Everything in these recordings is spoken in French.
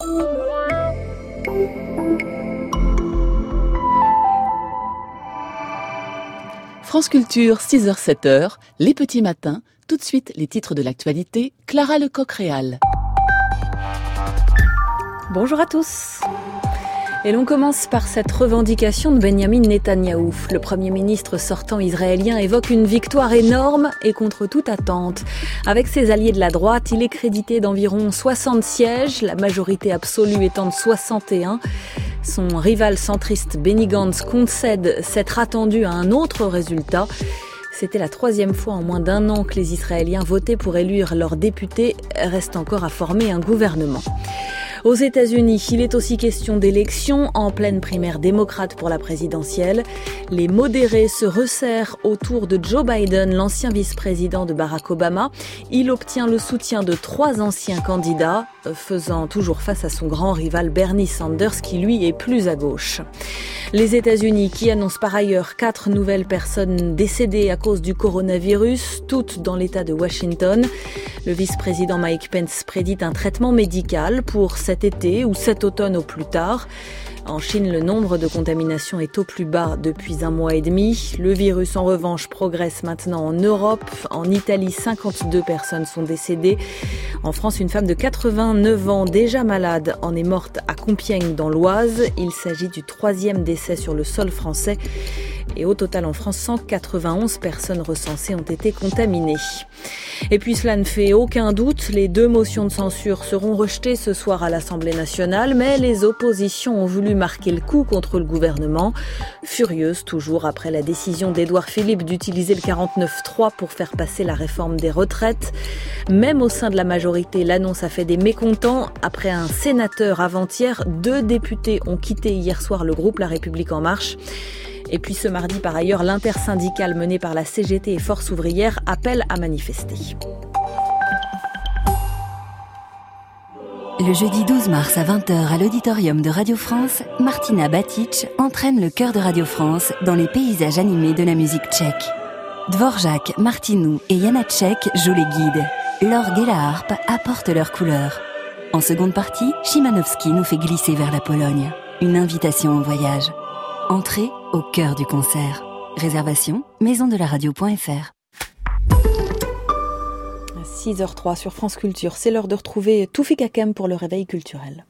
France Culture, 6h-7h, les petits matins. Tout de suite, les titres de l'actualité. Clara Lecoq-Réal. Bonjour à tous. Et l'on commence par cette revendication de Benyamin Netanyahou. Le Premier ministre sortant israélien évoque une victoire énorme et contre toute attente. Avec ses alliés de la droite, il est crédité d'environ 60 sièges, la majorité absolue étant de 61. Son rival centriste Benny Gantz concède s'être attendu à un autre résultat. C'était la 3e fois en moins d'1 an que les Israéliens votaient pour élire leurs députés. Reste encore à former un gouvernement. Aux États-Unis, il est aussi question d'élections en pleine primaire démocrate pour la présidentielle. Les modérés se resserrent autour de Joe Biden, l'ancien vice-président de Barack Obama. Il obtient le soutien de 3 anciens candidats, faisant toujours face à son grand rival Bernie Sanders, qui lui est plus à gauche. Les États-Unis qui annoncent par ailleurs 4 nouvelles personnes décédées à cause du coronavirus, toutes dans l'État de Washington. Le vice-président Mike Pence prédit un traitement médical pour cet été ou cet automne au plus tard. En Chine, le nombre de contaminations est au plus bas depuis 1 mois et demi. Le virus, en revanche, progresse maintenant en Europe. En Italie, 52 personnes sont décédées. En France, une femme de 89 ans, déjà malade, en est morte à Compiègne dans l'Oise. Il s'agit du 3e décès sur le sol français. Et au total, en France, 191 personnes recensées ont été contaminées. Et puis cela ne fait aucun doute, les 2 motions de censure seront rejetées ce soir à l'Assemblée nationale, mais les oppositions ont voulu marquer le coup contre le gouvernement. Furieuses toujours après la décision d'Édouard Philippe d'utiliser le 49.3 pour faire passer la réforme des retraites. Même au sein de la majorité, l'annonce a fait des mécontents. Après un sénateur avant-hier, 2 députés ont quitté hier soir le groupe La République En Marche. Et puis ce mardi, par ailleurs, l'intersyndicale menée par la CGT et Force ouvrière appelle à manifester. Le jeudi 12 mars à 20h à l'auditorium de Radio France, Martina Batic entraîne le chœur de Radio France dans les paysages animés de la musique tchèque. Dvorak, Martinou et Janacek jouent les guides. L'orgue et la harpe apportent leurs couleurs. En seconde partie, Szymanowski nous fait glisser vers la Pologne. Une invitation au voyage. Entrée au cœur du concert. Réservation maisondelaradio.fr. 6h03 sur France Culture. C'est l'heure de retrouver Toufik Hakem pour le réveil culturel.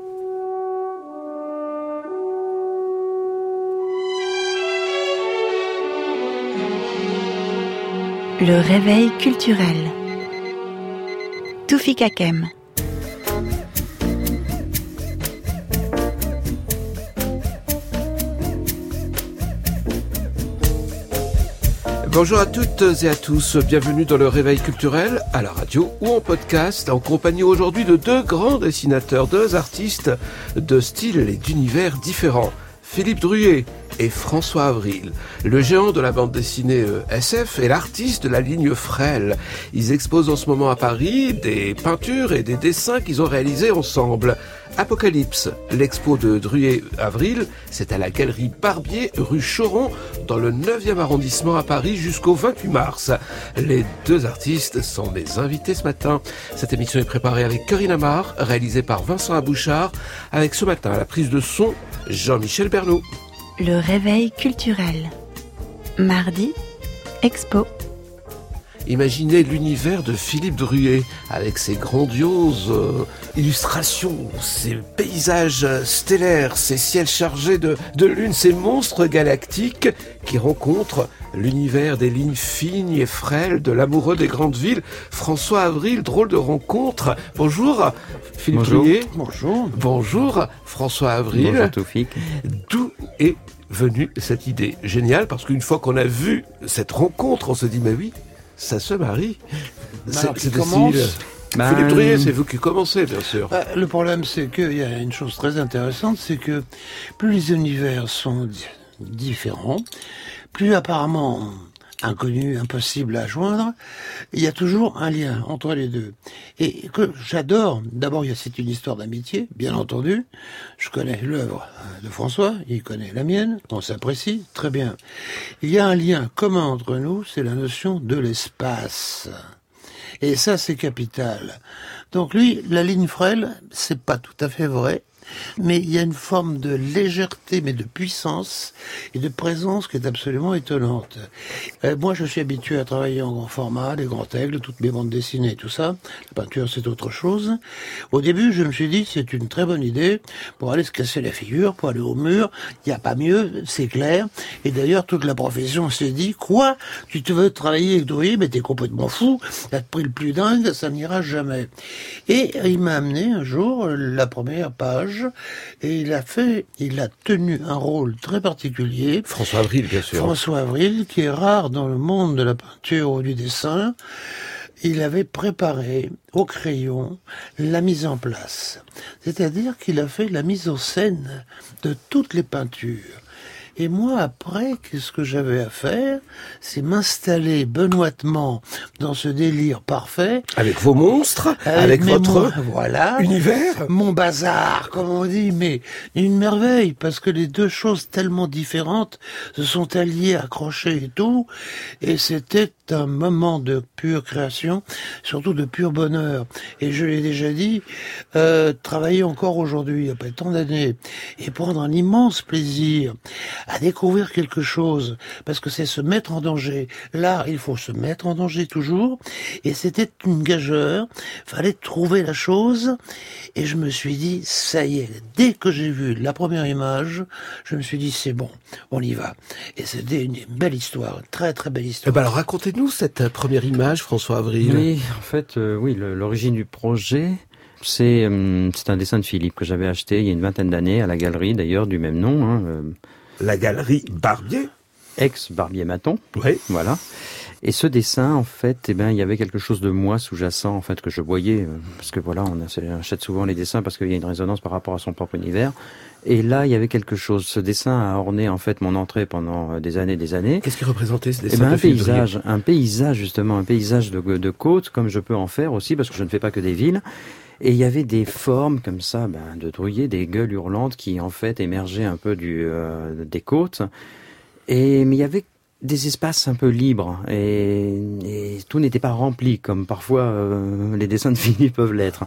Le réveil culturel. Toufik Hakem. Bonjour à toutes et à tous, bienvenue dans le Réveil culturel, à la radio ou en podcast, en compagnie aujourd'hui de 2 grands dessinateurs, 2 artistes de styles et d'univers différents. Philippe Druillet et François Avril, le géant de la bande dessinée SF et l'artiste de la ligne Frêle. Ils exposent en ce moment à Paris des peintures et des dessins qu'ils ont réalisés ensemble. Apocalypse, l'expo de Druillet-Avril, c'est à la galerie Barbier, rue Choron, dans le 9e arrondissement à Paris jusqu'au 28 mars. Les 2 artistes sont mes invités ce matin. Cette émission est préparée avec Corinne Amar, réalisée par Vincent Abouchard, avec ce matin à la prise de son, Jean-Michel Bernot. Le réveil culturel. Mardi, expo. Imaginez l'univers de Philippe Druillet avec ses grandioses illustrations, ses paysages stellaires, ses ciels chargés de lune, ces monstres galactiques qui rencontrent l'univers des lignes fines et frêles de l'amoureux des grandes villes. François Avril, drôle de rencontre. Bonjour Philippe Druillet. Bonjour. Bonjour François Avril. Bonjour Toufik. D'où est venue cette idée? Génial, parce qu'une fois qu'on a vu cette rencontre, on se dit mais oui, ça se marie. C'est commence. Philippe Druillet, c'est vous qui commencez, bien sûr. Le problème, c'est qu'il y a une chose très intéressante, c'est que plus les univers sont différents, plus apparemment inconnus, impossibles à joindre, il y a toujours un lien entre les deux. Et que j'adore, d'abord, c'est une histoire d'amitié, bien entendu. Je connais l'œuvre de François, il connaît la mienne, on s'apprécie, très bien. Il y a un lien commun entre nous, c'est la notion de l'espace. Et ça, c'est capital. Donc lui, la ligne frêle, c'est pas tout à fait vrai. Mais il y a une forme de légèreté, mais de puissance et de présence qui est absolument étonnante. Moi, je suis habitué à travailler en grand format, les grands aigles, toutes mes bandes dessinées, tout ça. La peinture, c'est autre chose. Au début, je me suis dit, c'est une très bonne idée pour aller se casser la figure, pour aller au mur. Il n'y a pas mieux, c'est clair. Et d'ailleurs, toute la profession s'est dit, quoi? Tu te veux travailler avec Drouillet? Mais t'es complètement fou. T'as pris le plus dingue, ça n'ira jamais. Et il m'a amené un jour la première page. Et il a tenu un rôle très particulier. François Avril, bien sûr. François Avril, qui est rare dans le monde de la peinture ou du dessin. Il avait préparé au crayon la mise en place. C'est-à-dire qu'il a fait la mise en scène de toutes les peintures. Et moi, après, qu'est-ce que j'avais à faire? C'est m'installer benoîtement dans ce délire parfait. Avec vos monstres, avec votre univers. Mon bazar, comme on dit, mais une merveille, parce que les deux choses tellement différentes se sont alliées, accrochées et tout. Et c'était un moment de pure création, surtout de pur bonheur. Et je l'ai déjà dit, travailler encore aujourd'hui, après tant d'années, et prendre un immense plaisir à découvrir quelque chose, parce que c'est se mettre en danger. Là, il faut se mettre en danger toujours, et c'était une gageure, fallait trouver la chose, et je me suis dit, ça y est, dès que j'ai vu la première image, je me suis dit, c'est bon, on y va. Et c'était une belle histoire, une très très belle histoire. Alors racontez-nous cette première image, François Avril. Oui, en fait, l'origine du projet, c'est un dessin de Philippe que j'avais acheté il y a une vingtaine d'années à la galerie d'ailleurs du même nom. La galerie Barbier, ex-Barbier-Maton. Oui. Voilà. Et ce dessin, en fait, il y avait quelque chose de moi sous-jacent, en fait, que je voyais, parce que voilà, on achète souvent les dessins parce qu'il y a une résonance par rapport à son propre univers. Et là, il y avait quelque chose. Ce dessin a orné, en fait, mon entrée pendant des années. Qu'est-ce qu'il représentait, ce dessin? Un paysage, justement, un paysage de côte, comme je peux en faire aussi, parce que je ne fais pas que des villes. Et il y avait des formes comme ça, de Drouillet, des gueules hurlantes qui en fait émergeaient un peu des côtes. Mais il y avait des espaces un peu libres et tout n'était pas rempli comme parfois les dessins de Philippe peuvent l'être.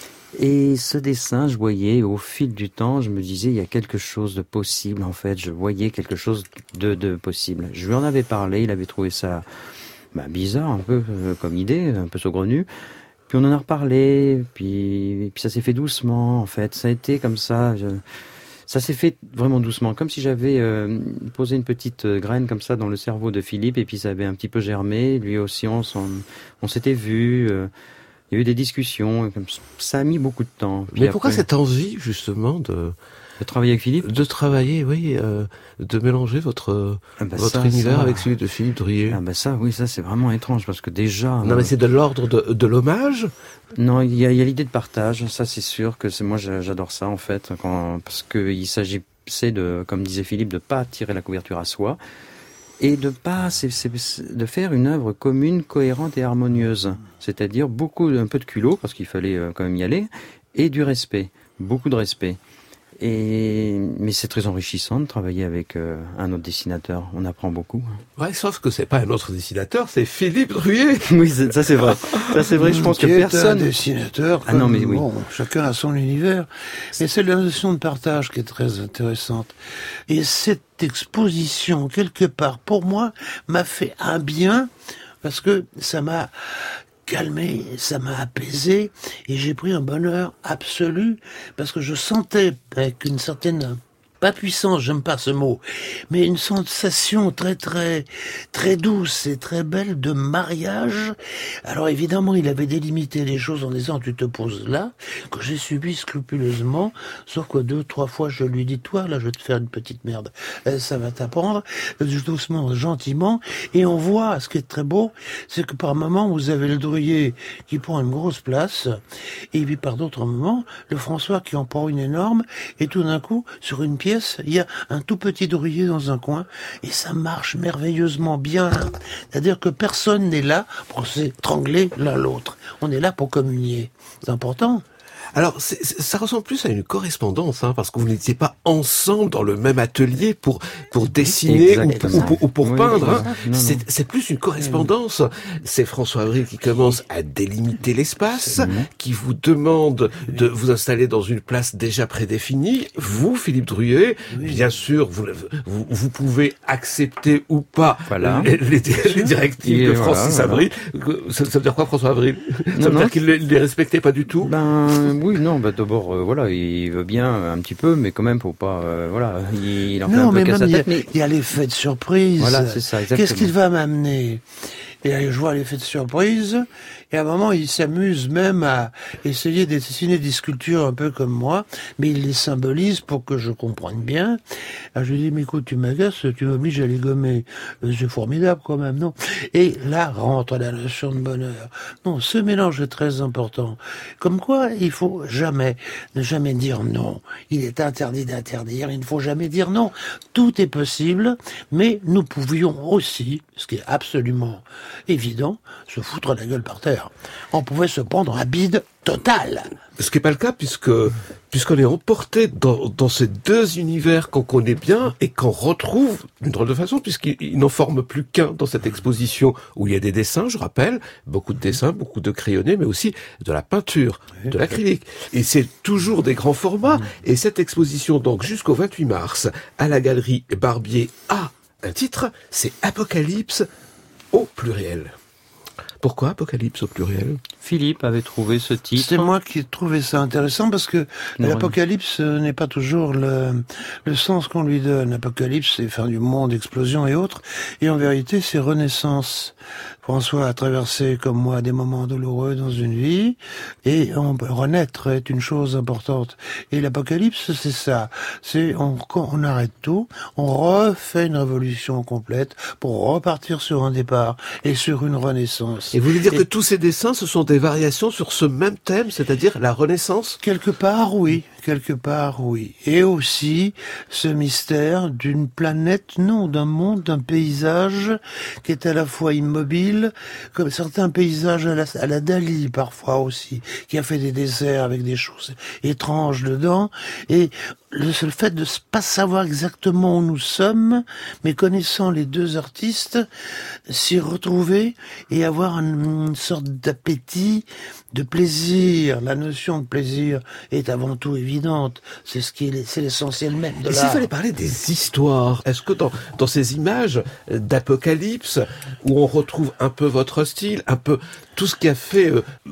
Et ce dessin, je voyais au fil du temps, je me disais il y a quelque chose de possible en fait. Je voyais quelque chose de possible. Je lui en avais parlé, il avait trouvé ça bizarre un peu comme idée, un peu saugrenue. Puis on en a reparlé, puis ça s'est fait doucement, en fait. Ça a été comme ça. Ça s'est fait vraiment doucement, comme si j'avais posé une petite graine comme ça dans le cerveau de Philippe, et puis ça avait un petit peu germé. Lui aussi, on s'était vus. Il y a eu des discussions. Ça a mis beaucoup de temps. Puis mais pourquoi cette envie, justement, de travailler avec Philippe? De travailler, oui, de mélanger votre univers avec celui de Philippe Drouillet. Ça c'est vraiment étrange, parce que déjà... Non, mais c'est de l'ordre de l'hommage? Non, il y a l'idée de partage, ça c'est sûr que moi j'adore ça en fait, parce qu'il s'agissait comme disait Philippe, de pas tirer la couverture à soi, et de faire une œuvre commune, cohérente et harmonieuse. C'est-à-dire un peu de culot, parce qu'il fallait quand même y aller, et du respect, beaucoup de respect. Mais c'est très enrichissant de travailler avec un autre dessinateur. On apprend beaucoup. Ouais, sauf que c'est pas un autre dessinateur, c'est Philippe Drouillet. Oui, ça c'est vrai. Ça c'est vrai. Je pense que personne. Un dessinateur. Chacun a son univers. Mais c'est la notion de partage qui est très intéressante. Et cette exposition, quelque part, pour moi, m'a fait un bien parce que ça m'a calmé, ça m'a apaisé et j'ai pris un bonheur absolu parce que je sentais avec une certaine, pas puissance, j'aime pas ce mot, mais une sensation très très très douce et très belle de mariage. Alors évidemment, il avait délimité les choses en disant tu te poses là, que j'ai subi scrupuleusement, sauf que 2-3 fois je lui dis toi là je vais te faire une petite merde, ça va t'apprendre, doucement, gentiment, et on voit, ce qui est très beau, c'est que par moments vous avez le Drouillet qui prend une grosse place, et puis par d'autres moments, le François qui en prend une énorme, et tout d'un coup, sur une pièce, il y a un tout petit Drouillet dans un coin, et ça marche merveilleusement bien. C'est-à-dire que personne n'est là pour s'étrangler l'un l'autre. On est là pour communier. C'est important. Alors, ça ressemble plus à une correspondance, parce que vous n'étiez pas ensemble dans le même atelier pour dessiner ou pour peindre. C'est plus une correspondance. C'est François Avril qui commence à délimiter l'espace, qui vous demande de vous installer dans une place déjà prédéfinie. Vous, Philippe Druillet, bien sûr, vous pouvez accepter ou pas les directives de Francis Avril. Ça veut dire quoi, François Avril? Ça veut dire qu'il les respectait pas du tout? D'abord, il veut bien un petit peu, mais quand même, faut pas, il en fait un peu qu'à sa tête. Il y a l'effet de surprise. Voilà, c'est ça, exactement. Qu'est-ce qu'il va m'amener? Et je vois l'effet de surprise, et à un moment, il s'amuse même à essayer de dessiner des sculptures un peu comme moi, mais il les symbolise pour que je comprenne bien. Alors je lui dis, mais écoute, tu m'agaces, tu m'obliges à les gommer. C'est formidable quand même, non? Et là rentre la notion de bonheur. Non, ce mélange est très important. Comme quoi, il faut ne jamais dire non. Il est interdit d'interdire, il ne faut jamais dire non. Tout est possible, mais nous pouvions aussi, ce qui est absolument évident, se foutre la gueule par terre. On pouvait se prendre un bide total. Ce qui n'est pas le cas puisqu'on est emporté dans ces deux univers qu'on connaît bien et qu'on retrouve d'une drôle de façon, puisqu'ils n'en forment plus qu'un dans cette exposition où il y a des dessins, je rappelle, beaucoup de dessins, beaucoup de crayonnés, mais aussi de la peinture, de l'acrylique. Et c'est toujours des grands formats. Et cette exposition, donc, jusqu'au 28 mars, à la galerie Barbier, a un titre, c'est Apocalypse au pluriel. Pourquoi Apocalypse au pluriel? Philippe avait trouvé ce titre. C'est moi qui ai trouvé ça intéressant parce que l'apocalypse n'est pas toujours le sens qu'on lui donne. Apocalypse, c'est fin du monde, explosion et autres. Et en vérité, c'est renaissance. François a traversé, comme moi, des moments douloureux dans une vie. Et renaître est une chose importante. Et l'apocalypse, c'est ça. On arrête tout, on refait une révolution complète pour repartir sur un départ et sur une renaissance. Et vous voulez dire que tous ces dessins, ce sont des variations sur ce même thème, c'est-à-dire la Renaissance? Quelque part, oui. Et aussi, ce mystère d'une planète, non, d'un monde, d'un paysage qui est à la fois immobile, comme certains paysages à la Dali, parfois aussi, qui a fait des desserts avec des choses étranges dedans. Et le seul fait de pas savoir exactement où nous sommes, mais connaissant les deux artistes, s'y retrouver et avoir une sorte d'appétit, de plaisir. La notion de plaisir est avant tout évidente. C'est l'essentiel même de l'art. Et s'il fallait parler des histoires, est-ce que dans ces images d'Apocalypse, où on retrouve un peu votre style, un peu tout ce qui a fait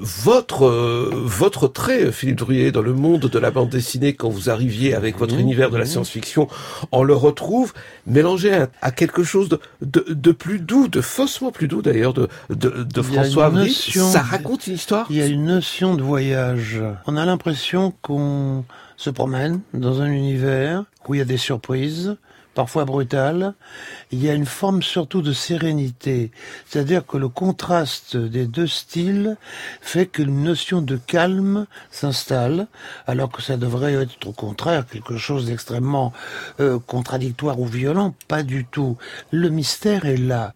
votre trait, Philippe Druillet, dans le monde de la bande dessinée, quand vous arriviez avec votre univers de la science-fiction, on le retrouve mélangé à quelque chose de plus doux, de faussement plus doux d'ailleurs, de François Avril. Ça raconte une histoire. Il y a une notion de voyage. On a l'impression qu'on se promène dans un univers où il y a des surprises, parfois brutales. Il y a une forme surtout de sérénité. C'est-à-dire que le contraste des deux styles fait qu'une notion de calme s'installe, alors que ça devrait être au contraire quelque chose d'extrêmement contradictoire ou violent. Pas du tout. Le mystère est là.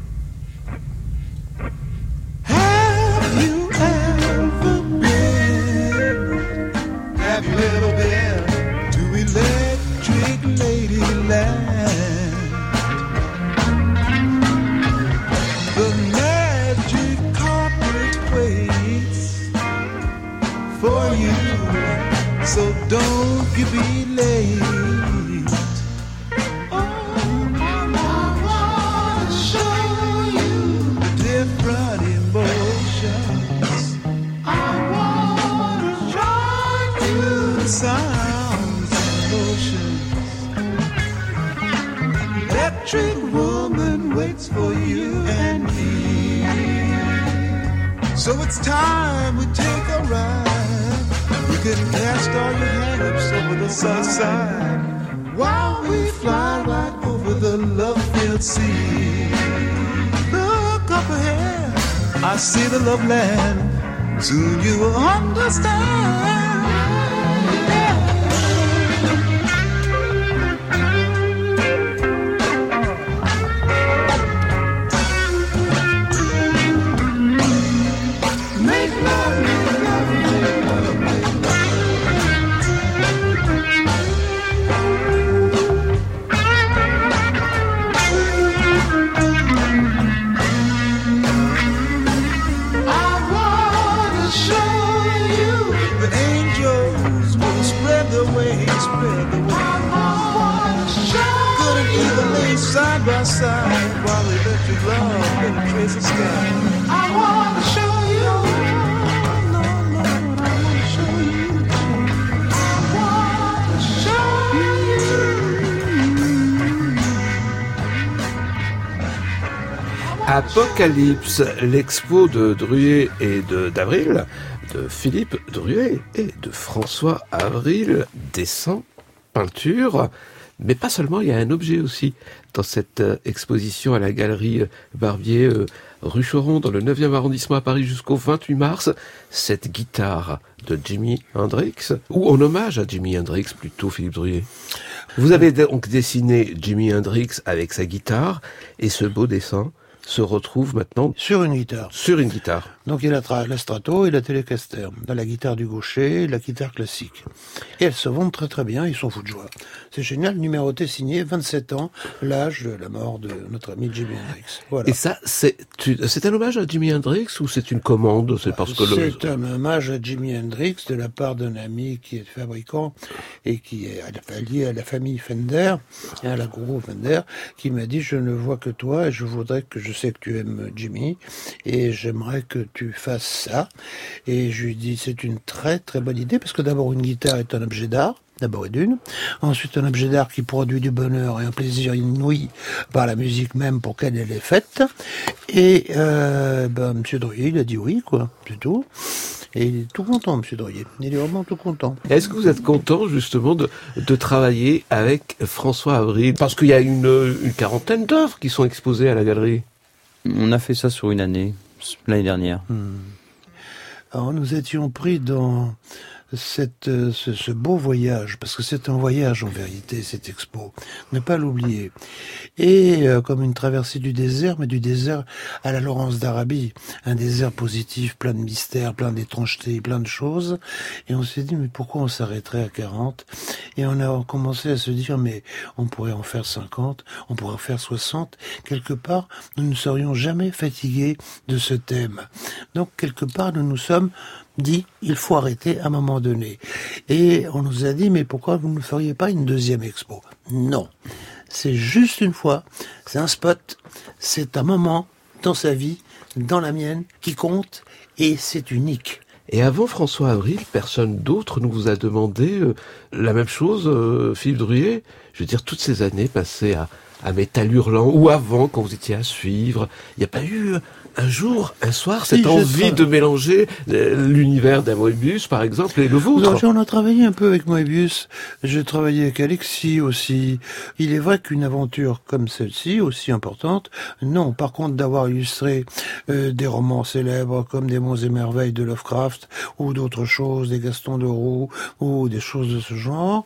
Have you ever been to Electric Ladyland? The magic carpet waits for you, so don't you be late. Oh, I wanna show you different emotions. I wanna show you the sounds and motions. Electric woman waits for you and me. So it's time we take a ride. You can cast all your hang-ups over the side while we fly right over the love-filled sea. Look up ahead, I see the love land. Soon you will understand. Make love, make love, make love, make love. way he spread the wings. Good and evil lay side by side while electric love penetrates the sky. I wanna show you, Lord, Lord, I wanna show you. I wanna show you. Apocalypse, l'expo de Druillet et d'Avril, de Philippe Druillet et de François Avril, dessin, peinture, mais pas seulement, il y a un objet aussi dans cette exposition à la galerie Barbier, rue Choron, dans le 9e arrondissement à Paris jusqu'au 28 mars, cette guitare de Jimi Hendrix, ou en hommage à Jimi Hendrix plutôt, Philippe Druillet. Vous avez donc dessiné Jimi Hendrix avec sa guitare, et ce beau dessin se retrouve maintenant Sur une guitare. sur une guitare. Donc il y a la Strato et la Telecaster, dans la guitare du gaucher et la guitare classique. Et elles se vendent très très bien, ils sont fous de joie. C'est génial, numéroté signé, 27 ans, l'âge de la mort de notre ami Jimi Hendrix. Voilà. Et ça, c'est un hommage à Jimi Hendrix ou c'est une commande? C'est parce que C'est un hommage à Jimi Hendrix de la part d'un ami qui est fabricant et qui est lié à la famille Fender, à la groupe Fender, qui m'a dit: je ne vois que toi et je voudrais que je sais que tu aimes Jimi et j'aimerais que tu fasses ça. Et je lui dis: c'est une très très bonne idée parce que d'abord une guitare est un objet d'art. D'abord et d'une. Ensuite, un objet d'art qui produit du bonheur et un plaisir inouï par la musique même pour laquelle elle est faite. Et Monsieur Druillet, il a dit oui, quoi, c'est tout. Et il est tout content, Monsieur Druillet. Il est vraiment tout content. Est-ce que vous êtes content justement de travailler avec François Avril? Parce qu'il y a une quarantaine d'œuvres qui sont exposées à la galerie. On a fait ça sur une année, l'année dernière. Alors, nous étions pris dans ce beau voyage, parce que c'est un voyage en vérité, cette expo, ne pas l'oublier. Et comme une traversée du désert, mais du désert à la Laurence d'Arabie, un désert positif, plein de mystères, plein d'étrangetés, plein de choses. Et on s'est dit, mais pourquoi on s'arrêterait à 40? Et on a commencé à se dire, mais on pourrait en faire 50, on pourrait en faire 60. Quelque part, nous ne serions jamais fatigués de ce thème. Donc, quelque part, nous nous sommes dit, il faut arrêter à un moment donné. Et on nous a dit, mais pourquoi vous ne feriez pas une deuxième expo? Non. C'est juste une fois, c'est un spot, c'est un moment dans sa vie, dans la mienne, qui compte, et c'est unique. Et avant François Avril, personne d'autre ne vous a demandé la même chose, Philippe Druillet? Je veux dire, toutes ces années passées à Métal Hurlant, ou avant, quand vous étiez à Suivre, il n'y a pas eu un jour, un soir, cette envie de mélanger l'univers d'un Moebius, par exemple, et le vôtre? On a travaillé un peu avec Moebius. J'ai travaillé avec Alexis aussi. Il est vrai qu'une aventure comme celle-ci, aussi importante, non. Par contre, d'avoir illustré des romans célèbres comme des Monts et Merveilles de Lovecraft, ou d'autres choses, des Gaston de Roux, ou des choses de ce genre,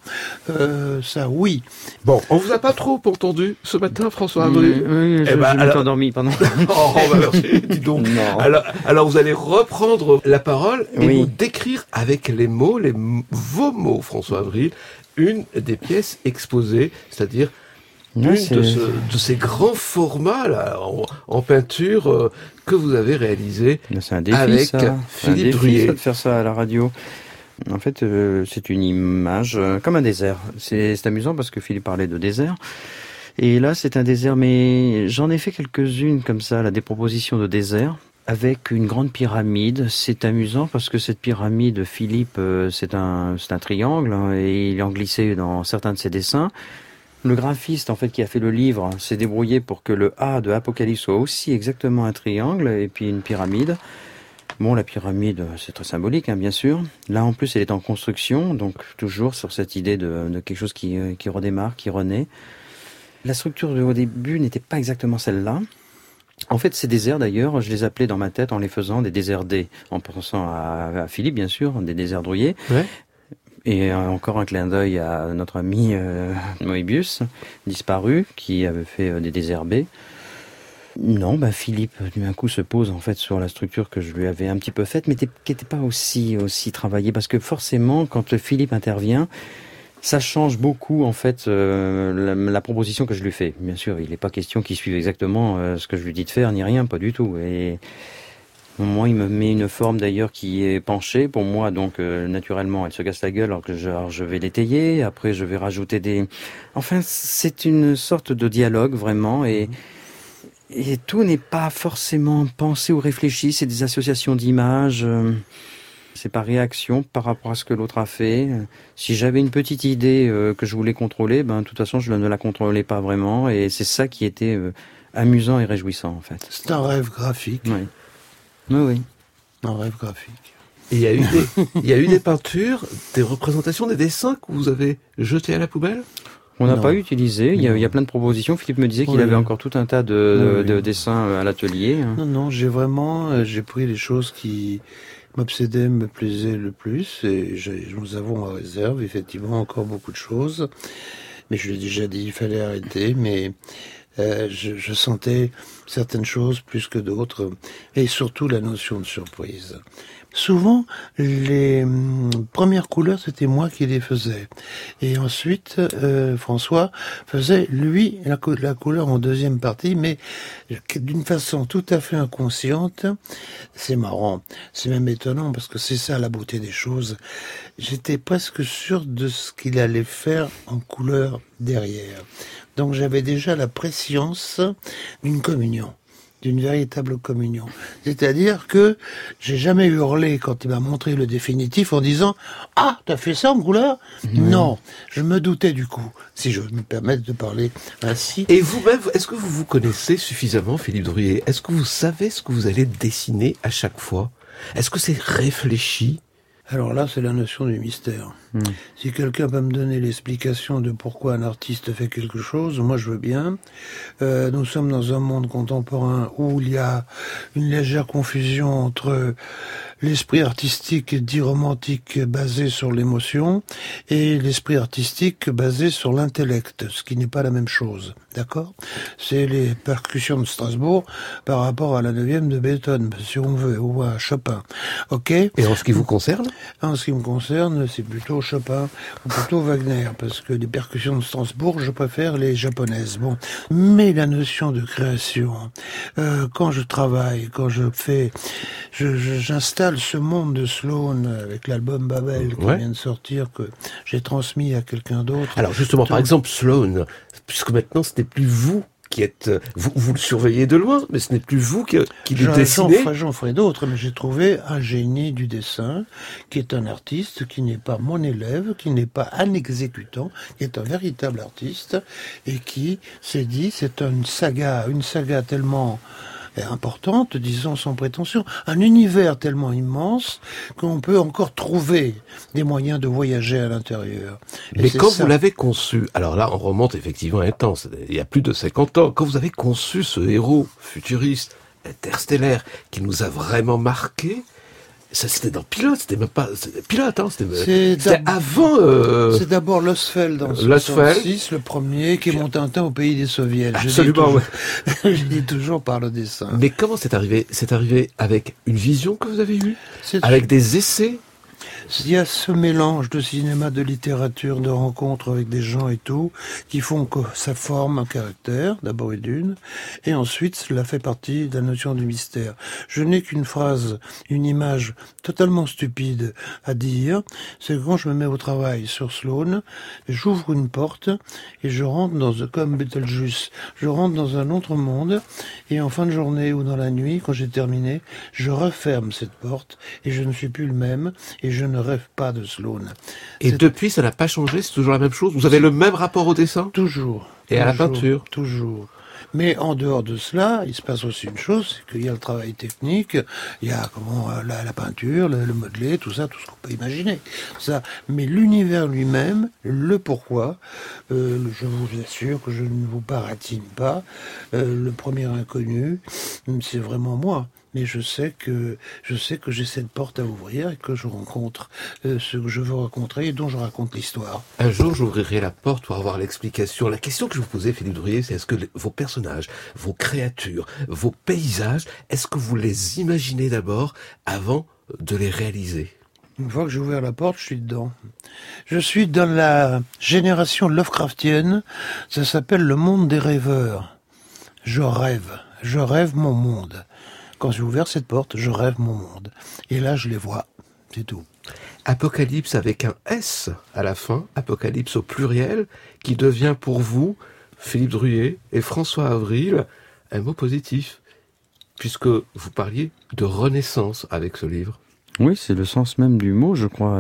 ça, oui. Bon, on vous a pas trop entendu ce matin, François Avril? Oui, je m'étais endormi, pardon. Oh, bah merci, dis donc. Non. Alors, vous allez reprendre la parole et Oui. nous décrire avec les mots, vos mots, François Avril, une des pièces exposées, c'est-à-dire une de ces grands formats là, en peinture que vous avez réalisé C'est un défi, avec ça. Philippe un défi, Druillet. ça, de faire ça à la radio. En fait, c'est une image comme un désert. C'est amusant parce que Philippe parlait de désert. Et là, c'est un désert, mais j'en ai fait quelques-unes comme ça, là, des propositions de désert, avec une grande pyramide. C'est amusant parce que cette pyramide, Philippe, c'est un triangle, hein, et il en glissé dans certains de ses dessins. Le graphiste, en fait, qui a fait le livre, s'est débrouillé pour que le A de Apocalypse soit aussi exactement un triangle, et puis une pyramide. Bon, la pyramide, c'est très symbolique, hein, bien sûr. Là, en plus, elle est en construction, donc toujours sur cette idée de quelque chose qui redémarre, qui renaît. La structure au début n'était pas exactement celle-là. En fait, ces déserts, d'ailleurs, je les appelais dans ma tête en les faisant des déserts D, en pensant à Philippe, bien sûr, des déserts Druillet. Ouais. Et encore un clin d'œil à notre ami Moebius, disparu, qui avait fait des déserts B. Non, Philippe, d'un coup, se pose en fait sur la structure que je lui avais un petit peu faite, mais qui n'était pas aussi travaillée, parce que forcément, quand Philippe intervient, ça change beaucoup en fait la proposition que je lui fais. Bien sûr, il n'est pas question qu'il suive exactement ce que je lui dis de faire, ni rien, pas du tout. Et Moi, il me met une forme d'ailleurs qui est penchée pour moi, donc naturellement, elle se casse la gueule alors que je vais l'étayer. Après, je vais rajouter des... Enfin, c'est une sorte de dialogue vraiment, et tout n'est pas forcément pensé ou réfléchi. C'est des associations d'images. C'est par réaction par rapport à ce que l'autre a fait. Si j'avais une petite idée que je voulais contrôler, de toute façon, je ne la contrôlais pas vraiment, et c'est ça qui était amusant et réjouissant en fait. C'est un rêve graphique. Oui. Oui. Un rêve graphique. Et il y a eu des peintures, des représentations, des dessins que vous avez jetés à la poubelle? On n'a Non. pas utilisé. Il y a plein de propositions. Philippe me disait qu'il avait encore tout un tas de dessins à l'atelier. Non, j'ai pris les choses qui m'obsédaient, me plaisaient le plus, et nous avons en réserve effectivement encore beaucoup de choses. Mais je l'ai déjà dit, il fallait arrêter, mais je sentais certaines choses plus que d'autres, et surtout la notion de surprise. Souvent, les premières couleurs, c'était moi qui les faisais. Et ensuite, François faisait, lui, la couleur en deuxième partie, mais d'une façon tout à fait inconsciente. C'est marrant, c'est même étonnant, parce que c'est ça la beauté des choses. J'étais presque sûr de ce qu'il allait faire en couleur derrière. Donc j'avais déjà la prescience d'une communion, d'une véritable communion. C'est-à-dire que j'ai jamais hurlé quand il m'a montré le définitif en disant « Ah, t'as fait ça en couleur ?» Non, je me doutais du coup, si je me permets de parler ainsi. Et vous-même, est-ce que vous vous connaissez suffisamment, Philippe Druillet? Est-ce que vous savez ce que vous allez dessiner à chaque fois? Est-ce que c'est réfléchi? Alors là, c'est la notion du mystère. Si quelqu'un peut me donner l'explication de pourquoi un artiste fait quelque chose, moi je veux bien. Nous sommes dans un monde contemporain où il y a une légère confusion entre l'esprit artistique dit romantique basé sur l'émotion et l'esprit artistique basé sur l'intellect, ce qui n'est pas la même chose. D'accord? C'est les percussions de Strasbourg par rapport à la 9e de Beethoven, si on veut, ou à Chopin. Ok? Et en ce qui vous concerne? En ce qui me concerne, c'est plutôt Chopin ou plutôt Wagner, parce que les percussions de Strasbourg, je préfère les japonaises. Bon, mais la notion de création, quand je travaille, quand je fais, j'installe ce monde de Sloan avec l'album Babel qui vient de sortir, que j'ai transmis à quelqu'un d'autre. Alors justement, par exemple, Sloan, puisque maintenant ce n'est plus vous qui êtes, vous le surveillez de loin, mais ce n'est plus vous qui le dessinez. J'en ferai d'autres, mais j'ai trouvé un génie du dessin, qui est un artiste, qui n'est pas mon élève, qui n'est pas un exécutant, qui est un véritable artiste, et qui s'est dit, c'est une saga tellement importante, disons sans prétention, un univers tellement immense qu'on peut encore trouver des moyens de voyager à l'intérieur. Mais quand vous l'avez conçu, alors là on remonte effectivement à un temps, il y a plus de 50 ans, quand vous avez conçu ce héros futuriste, interstellaire, qui nous a vraiment marqué, ça c'était dans Pilote, c'était même pas Pilote, hein, c'était avant. C'est d'abord Losfeld en 1966, le premier, qui est mon Tintin au pays des soviets. Absolument, je dis toujours par le dessin. Mais comment c'est arrivé? C'est arrivé avec une vision que vous avez eue, avec des essais. Il y a ce mélange de cinéma, de littérature, de rencontres avec des gens et tout, qui font que ça forme un caractère, d'abord et d'une, et ensuite cela fait partie de la notion du mystère. Je n'ai qu'une phrase, une image totalement stupide à dire, c'est que quand je me mets au travail sur Sloan, j'ouvre une porte et je rentre comme Betelgeuse, je rentre dans un autre monde, et en fin de journée ou dans la nuit, quand j'ai terminé, je referme cette porte et je ne suis plus le même, et je ne rêve pas de Sloan. Et depuis, ça n'a pas changé, c'est toujours la même chose? Vous avez le même rapport au dessin? Toujours. Et à la peinture? Toujours. Mais en dehors de cela, il se passe aussi une chose, c'est qu'il y a le travail technique, il y a la peinture, le modelé, tout ça, tout ce qu'on peut imaginer. Ça. Mais l'univers lui-même, le pourquoi, je vous assure que je ne vous baratine pas, le premier inconnu, c'est vraiment moi. Mais je sais que j'ai cette porte à ouvrir et que je rencontre ce que je veux rencontrer et dont je raconte l'histoire. Un jour, j'ouvrirai la porte pour avoir l'explication. La question que je vous posais, Philippe Druillet, c'est est-ce que vos personnages, vos créatures, vos paysages, est-ce que vous les imaginez d'abord avant de les réaliser? Une fois que j'ai ouvert la porte, je suis dedans. Je suis dans la génération Lovecraftienne. Ça s'appelle le monde des rêveurs. Je rêve mon monde. Quand j'ai ouvert cette porte, je rêve mon monde. Et là, je les vois. C'est tout. Apocalypse avec un S à la fin, Apocalypse au pluriel, qui devient pour vous, Philippe Druillet et François Avril, un mot positif, puisque vous parliez de renaissance avec ce livre. Oui, c'est le sens même du mot, je crois.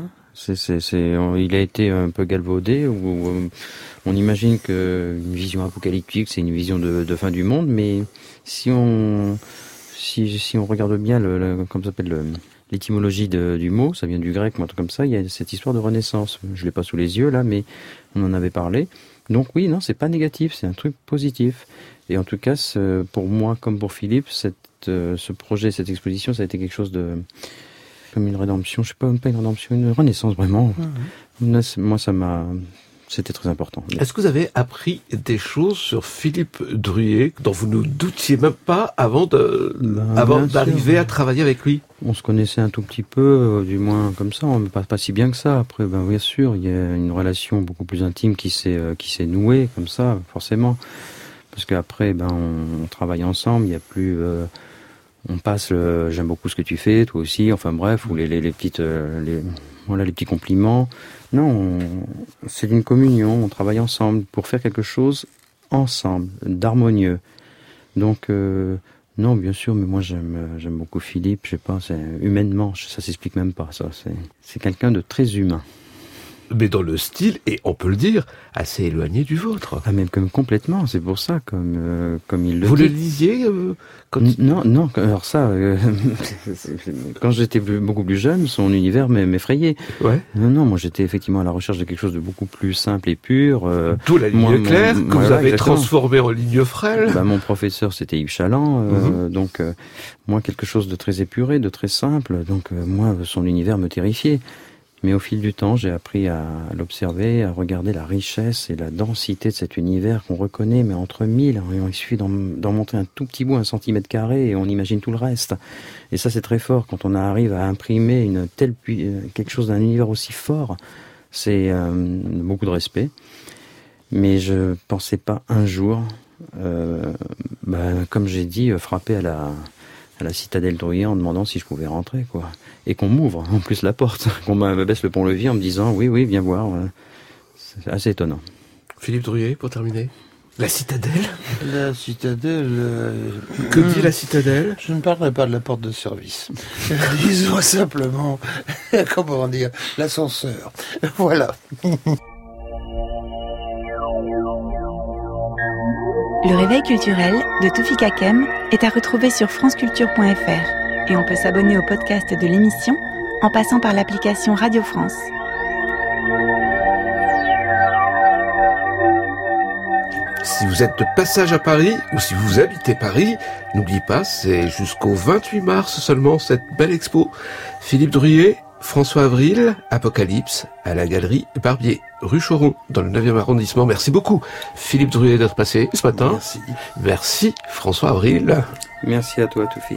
Il a été un peu galvaudé, où on imagine qu'une vision apocalyptique, c'est une vision de fin du monde, mais si on regarde bien comme ça s'appelle l'étymologie du mot, ça vient du grec ou un truc comme ça, il y a cette histoire de renaissance. Je l'ai pas sous les yeux là, mais on en avait parlé. Donc oui, non, c'est pas négatif, c'est un truc positif. Et en tout cas, pour moi comme pour Philippe, ce projet, cette exposition, ça a été quelque chose comme une rédemption, je sais pas une rédemption, une renaissance vraiment. Moi, c'était très important. Est-ce que vous avez appris des choses sur Philippe Druillet dont vous ne doutiez même pas avant d'arriver à travailler avec lui? On se connaissait un tout petit peu, du moins comme ça, pas si bien que ça. Après, bien sûr, il y a une relation beaucoup plus intime qui s'est nouée comme ça, forcément. Parce qu'après, on travaille ensemble, il n'y a plus... on passe j'aime beaucoup ce que tu fais, toi aussi, enfin bref, ou les petits compliments. Non, c'est une communion, on travaille ensemble pour faire quelque chose ensemble, d'harmonieux. Donc, non, bien sûr, mais moi j'aime beaucoup Philippe, je sais pas, humainement, ça s'explique même pas, ça. C'est quelqu'un de très humain. Mais dans le style, et on peut le dire, assez éloigné du vôtre. Ah, même comme complètement, c'est pour ça, comme il le dit. Vous le lisiez Non, alors ça, quand j'étais beaucoup plus jeune, son univers m'effrayait. Ouais. Non, moi j'étais effectivement à la recherche de quelque chose de beaucoup plus simple et pur. D'où la ligne claire, que vous avez transformée en ligne frêle. Mon professeur, c'était Yves Chaland, donc moi quelque chose de très épuré, de très simple, donc moi son univers me terrifiait. Mais au fil du temps, j'ai appris à l'observer, à regarder la richesse et la densité de cet univers qu'on reconnaît, mais entre mille. Il suffit d'en montrer un tout petit bout, 1 centimètre carré, et on imagine tout le reste. Et ça, c'est très fort. Quand on arrive à imprimer quelque chose d'un univers aussi fort, c'est beaucoup de respect. Mais je pensais pas un jour, comme j'ai dit, frapper à la citadelle Druillet en demandant si je pouvais rentrer, quoi. Et qu'on m'ouvre en plus la porte, qu'on me baisse le pont-levis en me disant oui, viens voir. C'est assez étonnant. Philippe Druillet, pour terminer. La citadelle. La citadelle... Que dit la citadelle? Je ne parlerai pas de la porte de service. Disons simplement, comment dire, l'ascenseur. Voilà. Le réveil culturel de Toufik Hakem est à retrouver sur franceculture.fr et on peut s'abonner au podcast de l'émission en passant par l'application Radio France. Si vous êtes de passage à Paris ou si vous habitez Paris, n'oubliez pas, c'est jusqu'au 28 mars seulement cette belle expo. Philippe Druillet, François Avril, Apocalypse, à la galerie Barbier, rue Choron, dans le 9e arrondissement. Merci beaucoup, Philippe Druillet, d'être passé ce matin. Merci. Merci, François Avril. Merci à toi, Toufi.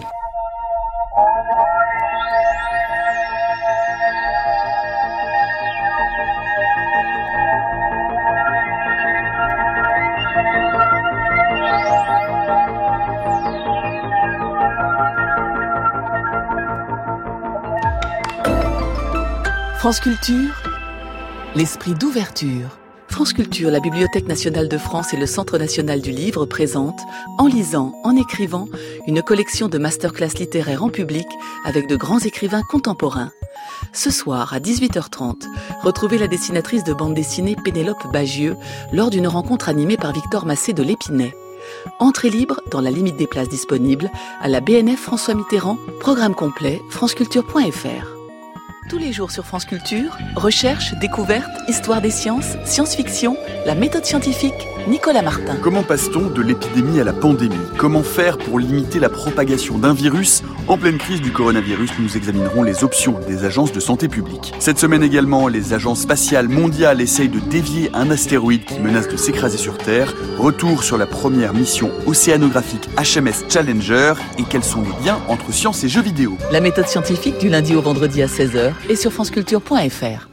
France Culture, l'esprit d'ouverture. France Culture, la Bibliothèque nationale de France et le Centre national du livre présentent, en lisant, en écrivant, une collection de masterclass littéraires en public avec de grands écrivains contemporains. Ce soir, à 18h30, retrouvez la dessinatrice de bande dessinée Pénélope Bagieux lors d'une rencontre animée par Victor Massé de l'Épinay. Entrée libre, dans la limite des places disponibles, à la BNF François Mitterrand, programme complet, franceculture.fr. Tous les jours sur France Culture, recherche, découverte, histoire des sciences, science-fiction, la méthode scientifique, Nicolas Martin. Comment passe-t-on de l'épidémie à la pandémie? Comment faire pour limiter la propagation d'un virus? En pleine crise du coronavirus, nous examinerons les options des agences de santé publique. Cette semaine également, les agences spatiales mondiales essayent de dévier un astéroïde qui menace de s'écraser sur Terre. Retour sur la première mission océanographique HMS Challenger et quels sont les liens entre science et jeux vidéo. La méthode scientifique du lundi au vendredi à 16h et sur franceculture.fr.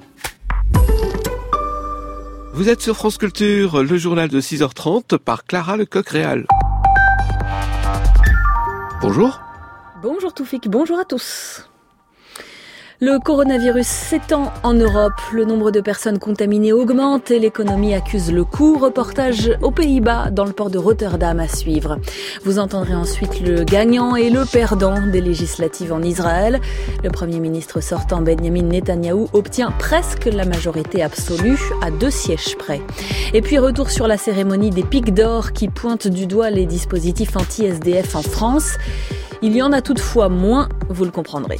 Vous êtes sur France Culture, le journal de 6h30 par Clara Lecoq-Réal. Bonjour. Bonjour Toufik, bonjour à tous. Le coronavirus s'étend en Europe. Le nombre de personnes contaminées augmente et l'économie accuse le coup. Reportage aux Pays-Bas dans le port de Rotterdam à suivre. Vous entendrez ensuite le gagnant et le perdant des législatives en Israël. Le Premier ministre sortant Benyamin Netanyahou obtient presque la majorité absolue à 2 sièges près. Et puis retour sur la cérémonie des Piques d'Or qui pointe du doigt les dispositifs anti-SDF en France. Il y en a toutefois moins, vous le comprendrez.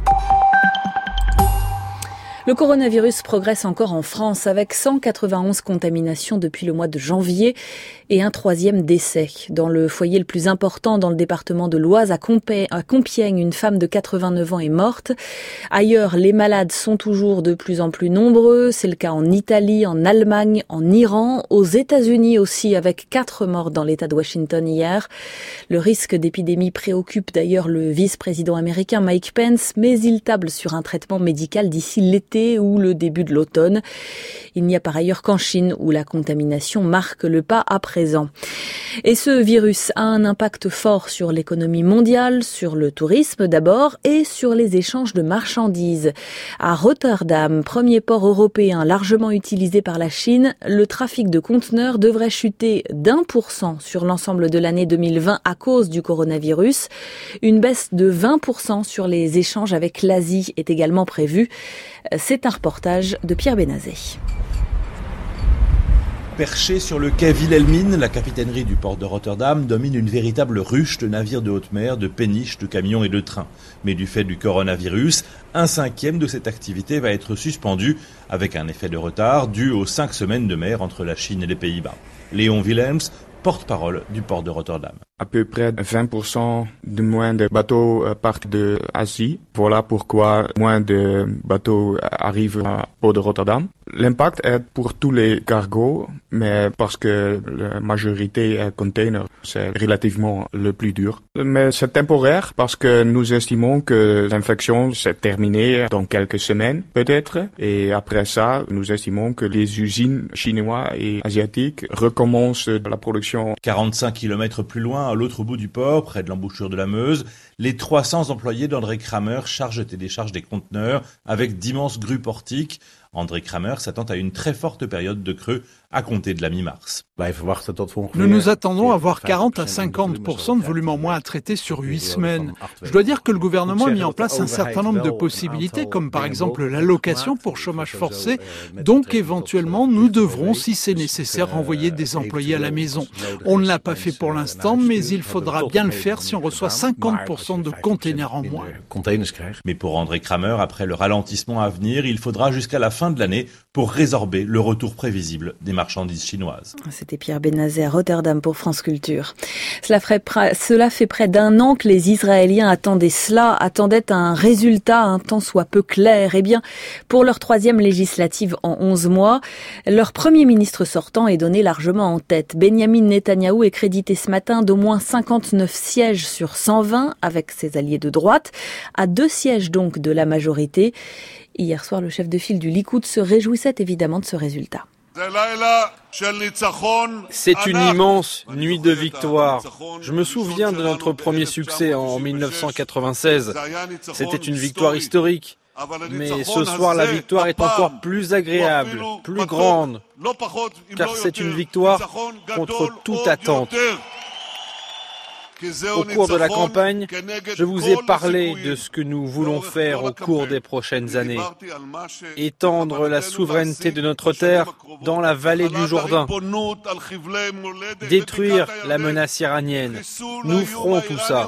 Le coronavirus progresse encore en France avec 191 contaminations depuis le mois de janvier et un 3e décès. Dans le foyer le plus important dans le département de l'Oise, à Compiègne, une femme de 89 ans est morte. Ailleurs, les malades sont toujours de plus en plus nombreux. C'est le cas en Italie, en Allemagne, en Iran, aux États-Unis aussi, avec 4 morts dans l'État de Washington hier. Le risque d'épidémie préoccupe d'ailleurs le vice-président américain Mike Pence, mais il table sur un traitement médical d'ici l'été ou le début de l'automne. Il n'y a par ailleurs qu'en Chine où la contamination marque le pas à présent. Et ce virus a un impact fort sur l'économie mondiale, sur le tourisme d'abord et sur les échanges de marchandises. À Rotterdam, premier port européen largement utilisé par la Chine, le trafic de conteneurs devrait chuter d'1% sur l'ensemble de l'année 2020 à cause du coronavirus. Une baisse de 20% sur les échanges avec l'Asie est également prévue. C'est un reportage de Pierre Benazet. Perché sur le quai Wilhelmine, la capitainerie du port de Rotterdam domine une véritable ruche de navires de haute mer, de péniches, de camions et de trains. Mais du fait du coronavirus, 1/5 de cette activité va être suspendue avec un effet de retard dû aux 5 semaines de mer entre la Chine et les Pays-Bas. Léon Willems, porte-parole du port de Rotterdam. À peu près 20% de moins de bateaux partent de Asie. Voilà pourquoi moins de bateaux arrivent au port de Rotterdam. L'impact est pour tous les cargos, mais parce que la majorité est container, c'est relativement le plus dur. Mais c'est temporaire parce que nous estimons que l'infection s'est terminée dans quelques semaines, peut-être. Et après ça, nous estimons que les usines chinoises et asiatiques recommencent la production. 45 km plus loin, à l'autre bout du port, près de l'embouchure de la Meuse, les 300 employés d'André Kramer chargent et déchargent des conteneurs avec d'immenses grues portiques. André Kramer s'attend à une très forte période de creux à compter de la mi-mars. Nous nous attendons à voir 40 à 50% de volume en moins à traiter sur 8 semaines. Je dois dire que le gouvernement a mis en place un certain nombre de possibilités, comme par exemple l'allocation pour chômage forcé. Donc éventuellement, nous devrons, si c'est nécessaire, renvoyer des employés à la maison. On ne l'a pas fait pour l'instant, mais il faudra bien le faire si on reçoit 50% de containers en moins. Mais pour André Kramer, après le ralentissement à venir, il faudra jusqu'à la fin de l'année pour résorber le retour prévisible des marchandises chinoises. C'était Pierre Benazet à Rotterdam pour France Culture. Cela fait près d'un an que les Israéliens attendaient un résultat un tant soit peu clair. Eh bien, pour leur 3e législative en 11 mois, leur Premier ministre sortant est donné largement en tête. Benyamin Netanyahou est crédité ce matin d'au moins 59 sièges sur 120 avec ses alliés de droite, à 2 sièges donc de la majorité. Hier soir, le chef de file du Likoud se réjouissait évidemment de ce résultat. C'est une immense nuit de victoire. Je me souviens de notre premier succès en 1996. C'était une victoire historique. Mais ce soir, la victoire est encore plus agréable, plus grande, car c'est une victoire contre toute attente. Au cours de la campagne, je vous ai parlé de ce que nous voulons faire au cours des prochaines années. Étendre la souveraineté de notre terre dans la vallée du Jourdain. Détruire la menace iranienne. Nous ferons tout ça.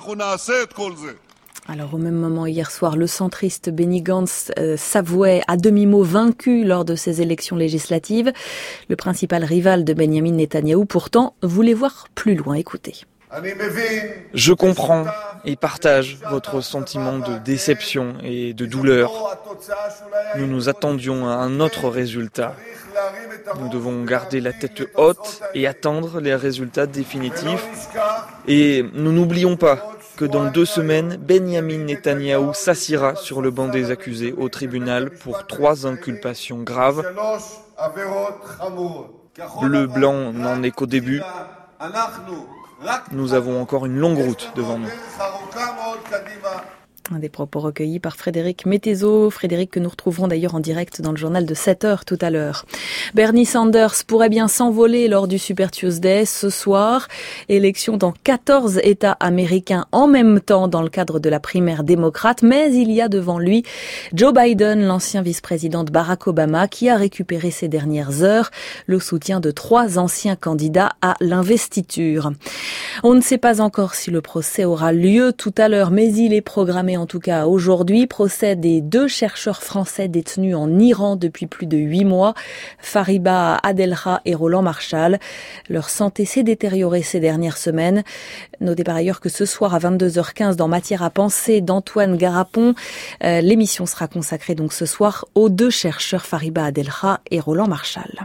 Alors au même moment, hier soir, le centriste Benny Gantz s'avouait à demi-mot vaincu lors de ces élections législatives. Le principal rival de Benyamin Netanyahou, pourtant, voulait voir plus loin. Écoutez. Je comprends et partage votre sentiment de déception et de douleur. Nous nous attendions à un autre résultat. Nous devons garder la tête haute et attendre les résultats définitifs. Et nous n'oublions pas que dans 2 semaines, Benyamin Netanyahou s'assiera sur le banc des accusés au tribunal pour 3 inculpations graves. Le blanc n'en est qu'au début. Nous avons encore une longue route devant nous. Des propos recueillis par Frédéric Mettezo. Frédéric que nous retrouverons d'ailleurs en direct dans le journal de 7h tout à l'heure. Bernie Sanders pourrait bien s'envoler lors du Super Tuesday ce soir. Élection dans 14 États américains en même temps dans le cadre de la primaire démocrate. Mais il y a devant lui Joe Biden, l'ancien vice-président de Barack Obama, qui a récupéré ces dernières heures le soutien de 3 anciens candidats à l'investiture. On ne sait pas encore si le procès aura lieu tout à l'heure, mais il est programmé en tout cas aujourd'hui, procès des 2 chercheurs français détenus en Iran depuis plus de 8 mois, Fariba Adelkha et Roland Marchal. Leur santé s'est détériorée ces dernières semaines. Notez par ailleurs que ce soir à 22h15 dans Matière à penser d'Antoine Garapon, l'émission sera consacrée donc ce soir aux 2 chercheurs Fariba Adelkha et Roland Marchal.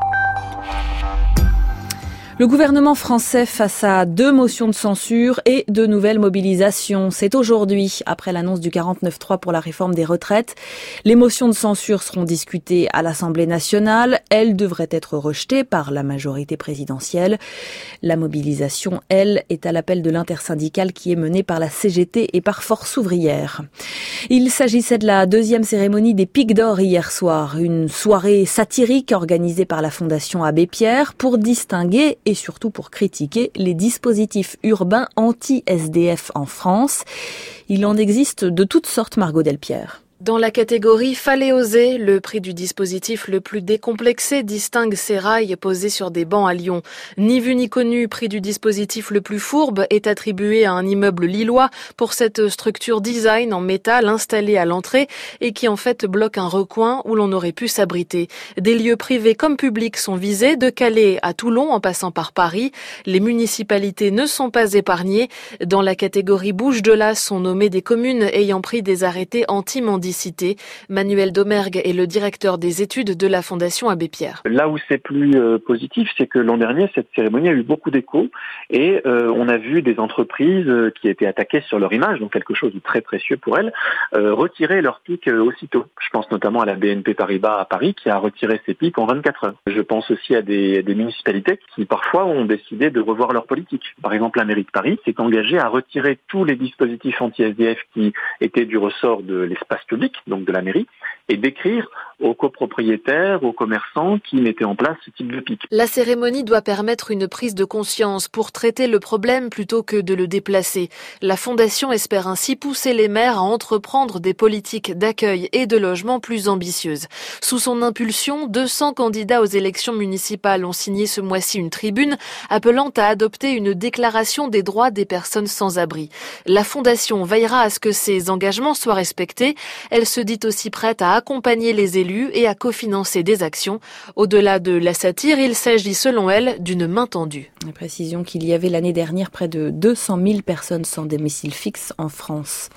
Le gouvernement français face à 2 motions de censure et de nouvelles mobilisations. C'est aujourd'hui, après l'annonce du 49.3 pour la réforme des retraites. Les motions de censure seront discutées à l'Assemblée nationale. Elles devraient être rejetées par la majorité présidentielle. La mobilisation, elle, est à l'appel de l'intersyndicale qui est menée par la CGT et par Force ouvrière. Il s'agissait de la 2e cérémonie des Pics d'Or hier soir. Une soirée satirique organisée par la Fondation Abbé Pierre pour distinguer et surtout pour critiquer les dispositifs urbains anti-SDF en France. Il en existe de toutes sortes, Margot Delpierre. Dans la catégorie Fallait oser, le prix du dispositif le plus décomplexé distingue ces rails posés sur des bancs à Lyon. Ni vu ni connu, prix du dispositif le plus fourbe est attribué à un immeuble lillois pour cette structure design en métal installée à l'entrée et qui en fait bloque un recoin où l'on aurait pu s'abriter. Des lieux privés comme publics sont visés, de Calais à Toulon en passant par Paris. Les municipalités ne sont pas épargnées. Dans la catégorie Bouches de l'As sont nommées des communes ayant pris des arrêtés anti-mendicité. Manuel Domergue est le directeur des études de la Fondation Abbé Pierre. Là où c'est plus positif, c'est que l'an dernier, cette cérémonie a eu beaucoup d'écho et on a vu des entreprises qui étaient attaquées sur leur image, donc quelque chose de très précieux pour elles, retirer leurs pics aussitôt. Je pense notamment à la BNP Paribas à Paris qui a retiré ses pics en 24 heures. Je pense aussi à des municipalités qui parfois ont décidé de revoir leur politique. Par exemple, la mairie de Paris s'est engagée à retirer tous les dispositifs anti-SDF qui étaient du ressort de l'espace public, donc de la mairie, et d'écrire aux copropriétaires, aux commerçants qui mettaient en place ce type de pic. La cérémonie doit permettre une prise de conscience pour traiter le problème plutôt que de le déplacer. La Fondation espère ainsi pousser les maires à entreprendre des politiques d'accueil et de logement plus ambitieuses. Sous son impulsion, 200 candidats aux élections municipales ont signé ce mois-ci une tribune appelant à adopter une déclaration des droits des personnes sans abri. La Fondation veillera à ce que ces engagements soient respectés. Elle se dit aussi prête à accompagner les élus et à cofinancer des actions. Au-delà de la satire, il s'agit selon elle d'une main tendue. La précision qu'il y avait l'année dernière près de 200 000 personnes sans domicile fixe en France.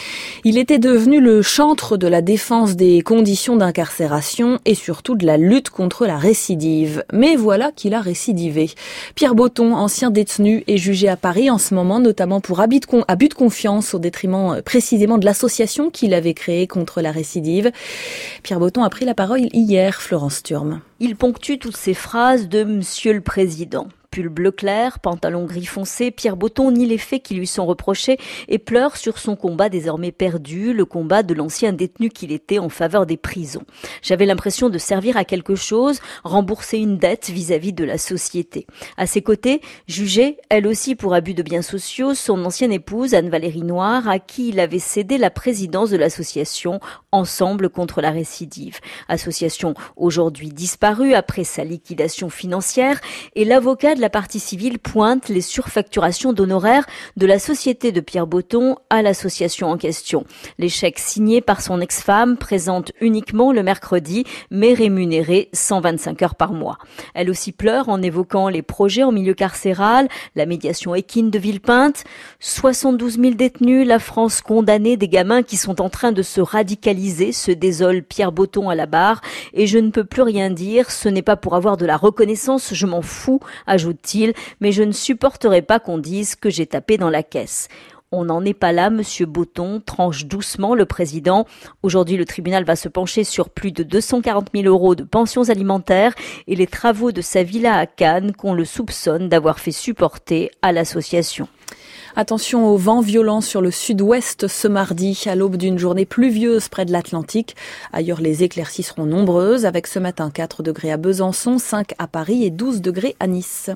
Il était devenu le chantre de la défense des conditions d'incarcération et surtout de la lutte contre la récidive. Mais voilà qu'il a récidivé. Pierre Botton, ancien détenu, est jugé à Paris en ce moment, notamment pour abus de confiance au détriment précisément de l'association qu'il avait créée contre la récidive. Pierre Botton a pris la parole hier, Florence Thurm. Il ponctue toutes ces phrases de Monsieur le Président. Pull bleu clair, pantalon gris foncé, Pierre Botton nie les faits qui lui sont reprochés et pleure sur son combat désormais perdu, le combat de l'ancien détenu qu'il était en faveur des prisons. J'avais l'impression de servir à quelque chose, rembourser une dette vis-à-vis de la société. À ses côtés, jugée, elle aussi pour abus de biens sociaux, son ancienne épouse Anne-Valérie Noir, à qui il avait cédé la présidence de l'association Ensemble contre la récidive. Association aujourd'hui disparue après sa liquidation financière, et l'avocat de la partie civile pointe les surfacturations d'honoraires de la société de Pierre Botton à l'association en question. Les chèques signés par son ex-femme présentent uniquement le mercredi, mais rémunérés 125 heures par mois. Elle aussi pleure en évoquant les projets en milieu carcéral, la médiation équine de Villepinte, 72 000 détenus, la France condamnée, des gamins qui sont en train de se radicaliser, se désole Pierre Botton à la barre, et je ne peux plus rien dire, ce n'est pas pour avoir de la reconnaissance, je m'en fous, ajoute-t-il, mais je ne supporterai pas qu'on dise que j'ai tapé dans la caisse. On n'en est pas là, monsieur Botton, tranche doucement le président. Aujourd'hui, le tribunal va se pencher sur plus de 240 000 € de pensions alimentaires et les travaux de sa villa à Cannes qu'on le soupçonne d'avoir fait supporter à l'association. Attention au vent violent sur le sud-ouest ce mardi, à l'aube d'une journée pluvieuse près de l'Atlantique. Ailleurs, les éclaircies seront nombreuses, avec ce matin 4 degrés à Besançon, 5 à Paris et 12 degrés à Nice.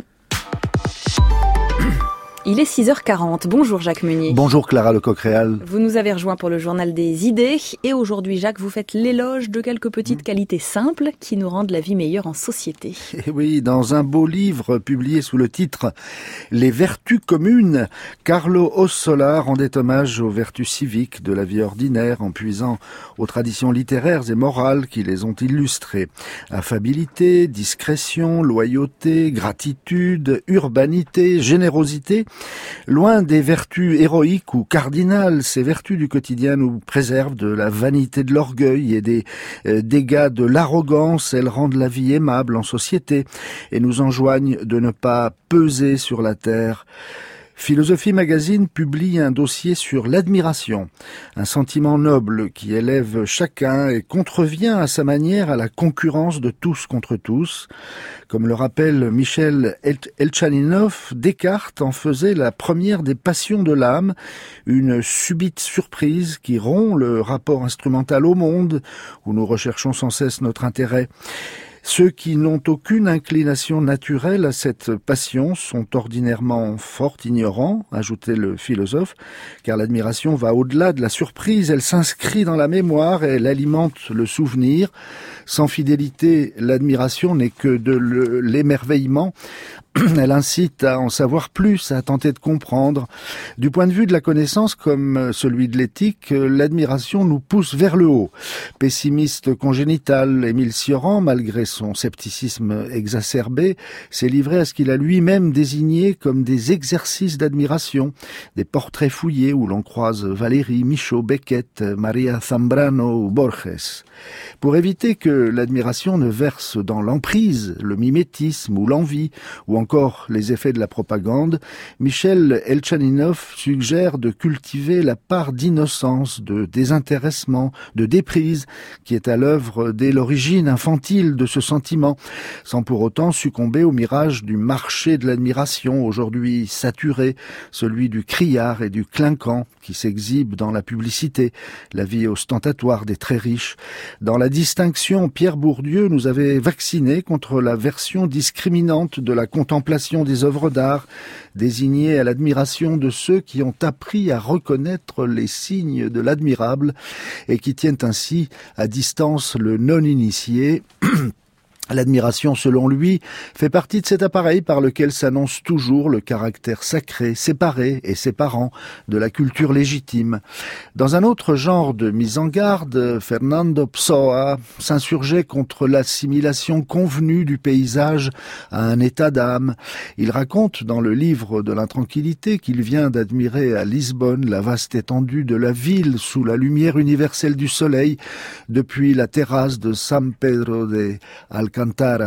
Il est 6h40. Bonjour Jacques Meunier. Bonjour Clara Lecoq-Réal. Vous nous avez rejoint pour le journal des idées. Et aujourd'hui, Jacques, vous faites l'éloge de quelques petites qualités simples qui nous rendent la vie meilleure en société. Et oui, dans un beau livre publié sous le titre « Les vertus communes », Carlo Ossola rendait hommage aux vertus civiques de la vie ordinaire en puisant aux traditions littéraires et morales qui les ont illustrées. Affabilité, discrétion, loyauté, gratitude, urbanité, générosité. Loin des vertus héroïques ou cardinales, ces vertus du quotidien nous préservent de la vanité de l'orgueil et des dégâts de l'arrogance. Elles rendent la vie aimable en société et nous enjoignent de ne pas peser sur la terre. Philosophie Magazine publie un dossier sur l'admiration, un sentiment noble qui élève chacun et contrevient à sa manière à la concurrence de tous contre tous. Comme le rappelle Michel Elchaninov, Descartes en faisait la première des passions de l'âme, une subite surprise qui rompt le rapport instrumental au monde, où nous recherchons sans cesse notre intérêt. Ceux qui n'ont aucune inclination naturelle à cette passion sont ordinairement fort ignorants, ajoutait le philosophe, car l'admiration va au-delà de la surprise, elle s'inscrit dans la mémoire et elle alimente le souvenir. Sans fidélité, l'admiration n'est que de l'émerveillement. Elle incite à en savoir plus, à tenter de comprendre. Du point de vue de la connaissance comme celui de l'éthique, l'admiration nous pousse vers le haut. Pessimiste congénital, Émile Cioran, malgré son scepticisme exacerbé, s'est livré à ce qu'il a lui-même désigné comme des exercices d'admiration, des portraits fouillés où l'on croise Valéry, Michaud, Beckett, Maria Zambrano ou Borges. Pour éviter que l'admiration ne verse dans l'emprise, le mimétisme ou l'envie, ou encore les effets de la propagande, Michel Elchaninov suggère de cultiver la part d'innocence, de désintéressement, de déprise qui est à l'œuvre dès l'origine infantile de ce sentiment, sans pour autant succomber au mirage du marché de l'admiration, aujourd'hui saturé, celui du criard et du clinquant qui s'exhibe dans la publicité, la vie ostentatoire des très riches. Dans la distinction, Pierre Bourdieu nous avait vaccinés contre la version discriminante de la contemplation des œuvres d'art, désignée à l'admiration de ceux qui ont appris à reconnaître les signes de l'admirable et qui tiennent ainsi à distance le non-initié. L'admiration, selon lui, fait partie de cet appareil par lequel s'annonce toujours le caractère sacré, séparé et séparant de la culture légitime. Dans un autre genre de mise en garde, Fernando Pessoa s'insurgeait contre l'assimilation convenue du paysage à un état d'âme. Il raconte dans le livre de l'intranquillité qu'il vient d'admirer à Lisbonne la vaste étendue de la ville sous la lumière universelle du soleil depuis la terrasse de San Pedro de Alcantara,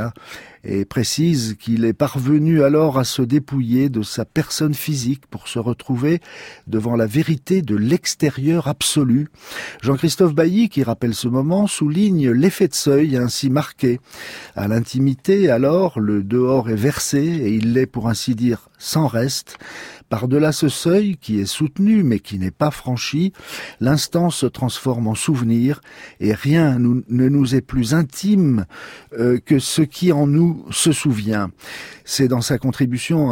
et précise qu'il est parvenu alors à se dépouiller de sa personne physique pour se retrouver devant la vérité de l'extérieur absolu. Jean-Christophe Bailly, qui rappelle ce moment, souligne l'effet de seuil ainsi marqué. À l'intimité, alors, le dehors est versé et il l'est pour ainsi dire sans reste. Par-delà ce seuil, qui est soutenu mais qui n'est pas franchi, l'instant se transforme en souvenir et rien ne nous est plus intime que ce qui en nous se souvient. C'est dans sa contribution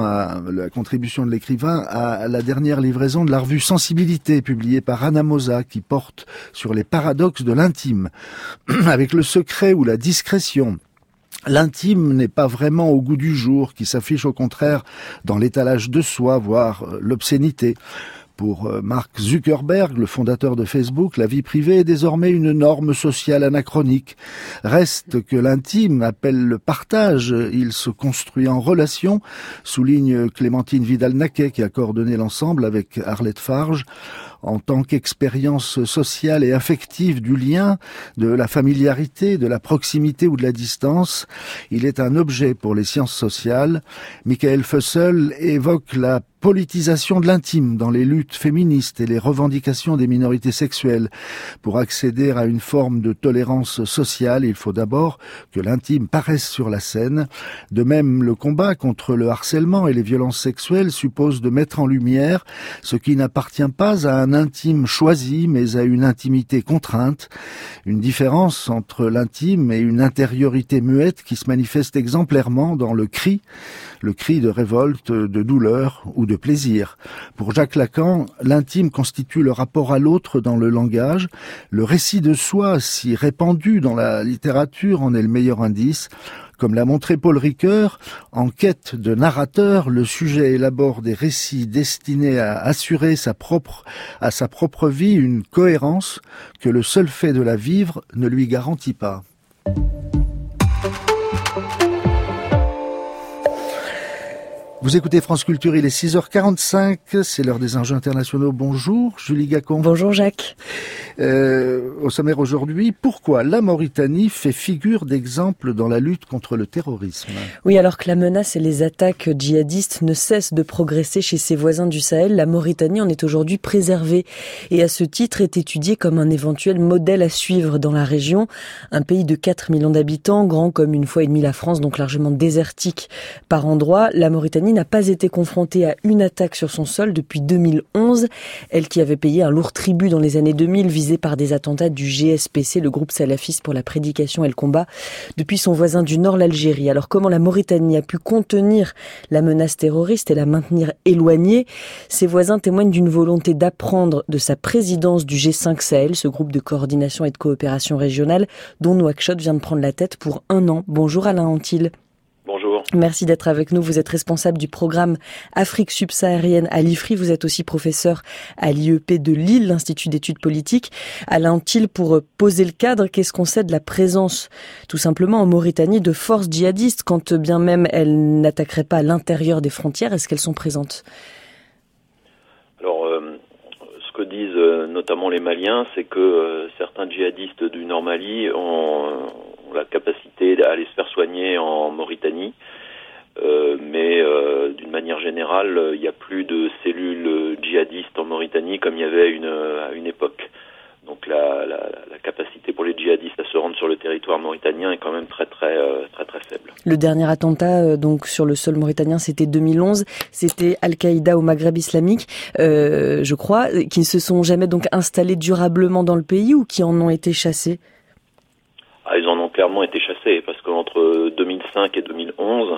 de l'écrivain à la dernière livraison de la revue Sensibilité, publiée par Anna Mosa, qui porte sur les paradoxes de l'intime, avec le secret ou la discrétion. L'intime n'est pas vraiment au goût du jour, qui s'affiche au contraire dans l'étalage de soi, voire l'obscénité. Pour Mark Zuckerberg, le fondateur de Facebook, la vie privée est désormais une norme sociale anachronique. Reste que l'intime appelle le partage, il se construit en relation, souligne Clémentine Vidal-Naquet qui a coordonné l'ensemble avec Arlette Farge. en tant qu'expérience sociale et affective du lien, de la familiarité, de la proximité ou de la distance. Il est un objet pour les sciences sociales. Michael Fussell évoque la politisation de l'intime dans les luttes féministes et les revendications des minorités sexuelles. Pour accéder à une forme de tolérance sociale, il faut d'abord que l'intime paraisse sur la scène. De même, le combat contre le harcèlement et les violences sexuelles suppose de mettre en lumière ce qui n'appartient pas à un intime choisi, mais à une intimité contrainte. Une différence entre l'intime et une intériorité muette qui se manifeste exemplairement dans le cri de révolte, de douleur ou de plaisir. Pour Jacques Lacan, l'intime constitue le rapport à l'autre dans le langage. Le récit de soi, si répandu dans la littérature, en est le meilleur indice. Comme l'a montré Paul Ricoeur, en quête de narrateur, le sujet élabore des récits destinés à assurer à sa propre vie une cohérence que le seul fait de la vivre ne lui garantit pas. Vous écoutez France Culture, il est 6h45, c'est l'heure des enjeux internationaux. Bonjour Julie Gacon. Bonjour Jacques. Au sommaire aujourd'hui, pourquoi la Mauritanie fait figure d'exemple dans la lutte contre le terrorisme? Oui, alors que la menace et les attaques djihadistes ne cessent de progresser chez ses voisins du Sahel, la Mauritanie en est aujourd'hui préservée et à ce titre est étudiée comme un éventuel modèle à suivre dans la région. Un pays de 4 millions d'habitants, grand comme une fois et demie la France, donc largement désertique par endroits. La Mauritanie n'a pas été confrontée à une attaque sur son sol depuis 2011. Elle qui avait payé un lourd tribut dans les années 2000, visée par des attentats du GSPC, le groupe salafiste pour la prédication et le combat, depuis son voisin du Nord, l'Algérie. Alors comment la Mauritanie a pu contenir la menace terroriste et la maintenir éloignée? Ses voisins témoignent d'une volonté d'apprendre de sa présidence du G5 Sahel, ce groupe de coordination et de coopération régionale dont Nouakchott vient de prendre la tête pour 1 an. Bonjour Alain Antil. Bonjour. Merci d'être avec nous. Vous êtes responsable du programme Afrique subsaharienne à l'IFRI. Vous êtes aussi professeur à l'IEP de Lille, l'Institut d'études politiques. Alain Antil, pour poser le cadre, qu'est-ce qu'on sait de la présence, tout simplement, en Mauritanie, de forces djihadistes, quand bien même elles n'attaqueraient pas à l'intérieur des frontières? Est-ce qu'elles sont présentes? Alors, ce que disent notamment les Maliens, c'est que certains djihadistes du Nord Mali ont la capacité d'aller se faire soigner en Mauritanie, mais d'une manière générale, il n'y a plus de cellules djihadistes en Mauritanie comme il y avait à une époque. Donc la capacité pour les djihadistes à se rendre sur le territoire mauritanien est quand même très faible. Le dernier attentat donc sur le sol mauritanien, c'était 2011. C'était Al-Qaïda au Maghreb islamique, je crois, qui ne se sont jamais donc installés durablement dans le pays ou qui en ont été chassés? Ils en ont clairement été chassés parce qu'entre 2005 et 2011,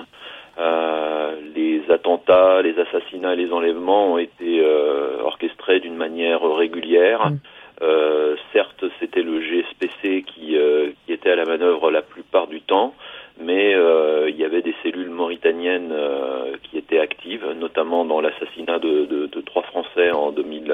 les attentats, les assassinats et les enlèvements ont été orchestrés d'une manière régulière. Certes, c'était le GSPC qui était à la manœuvre la plupart du temps, mais il y avait des cellules mauritaniennes qui étaient actives, notamment dans l'assassinat de 3 Français en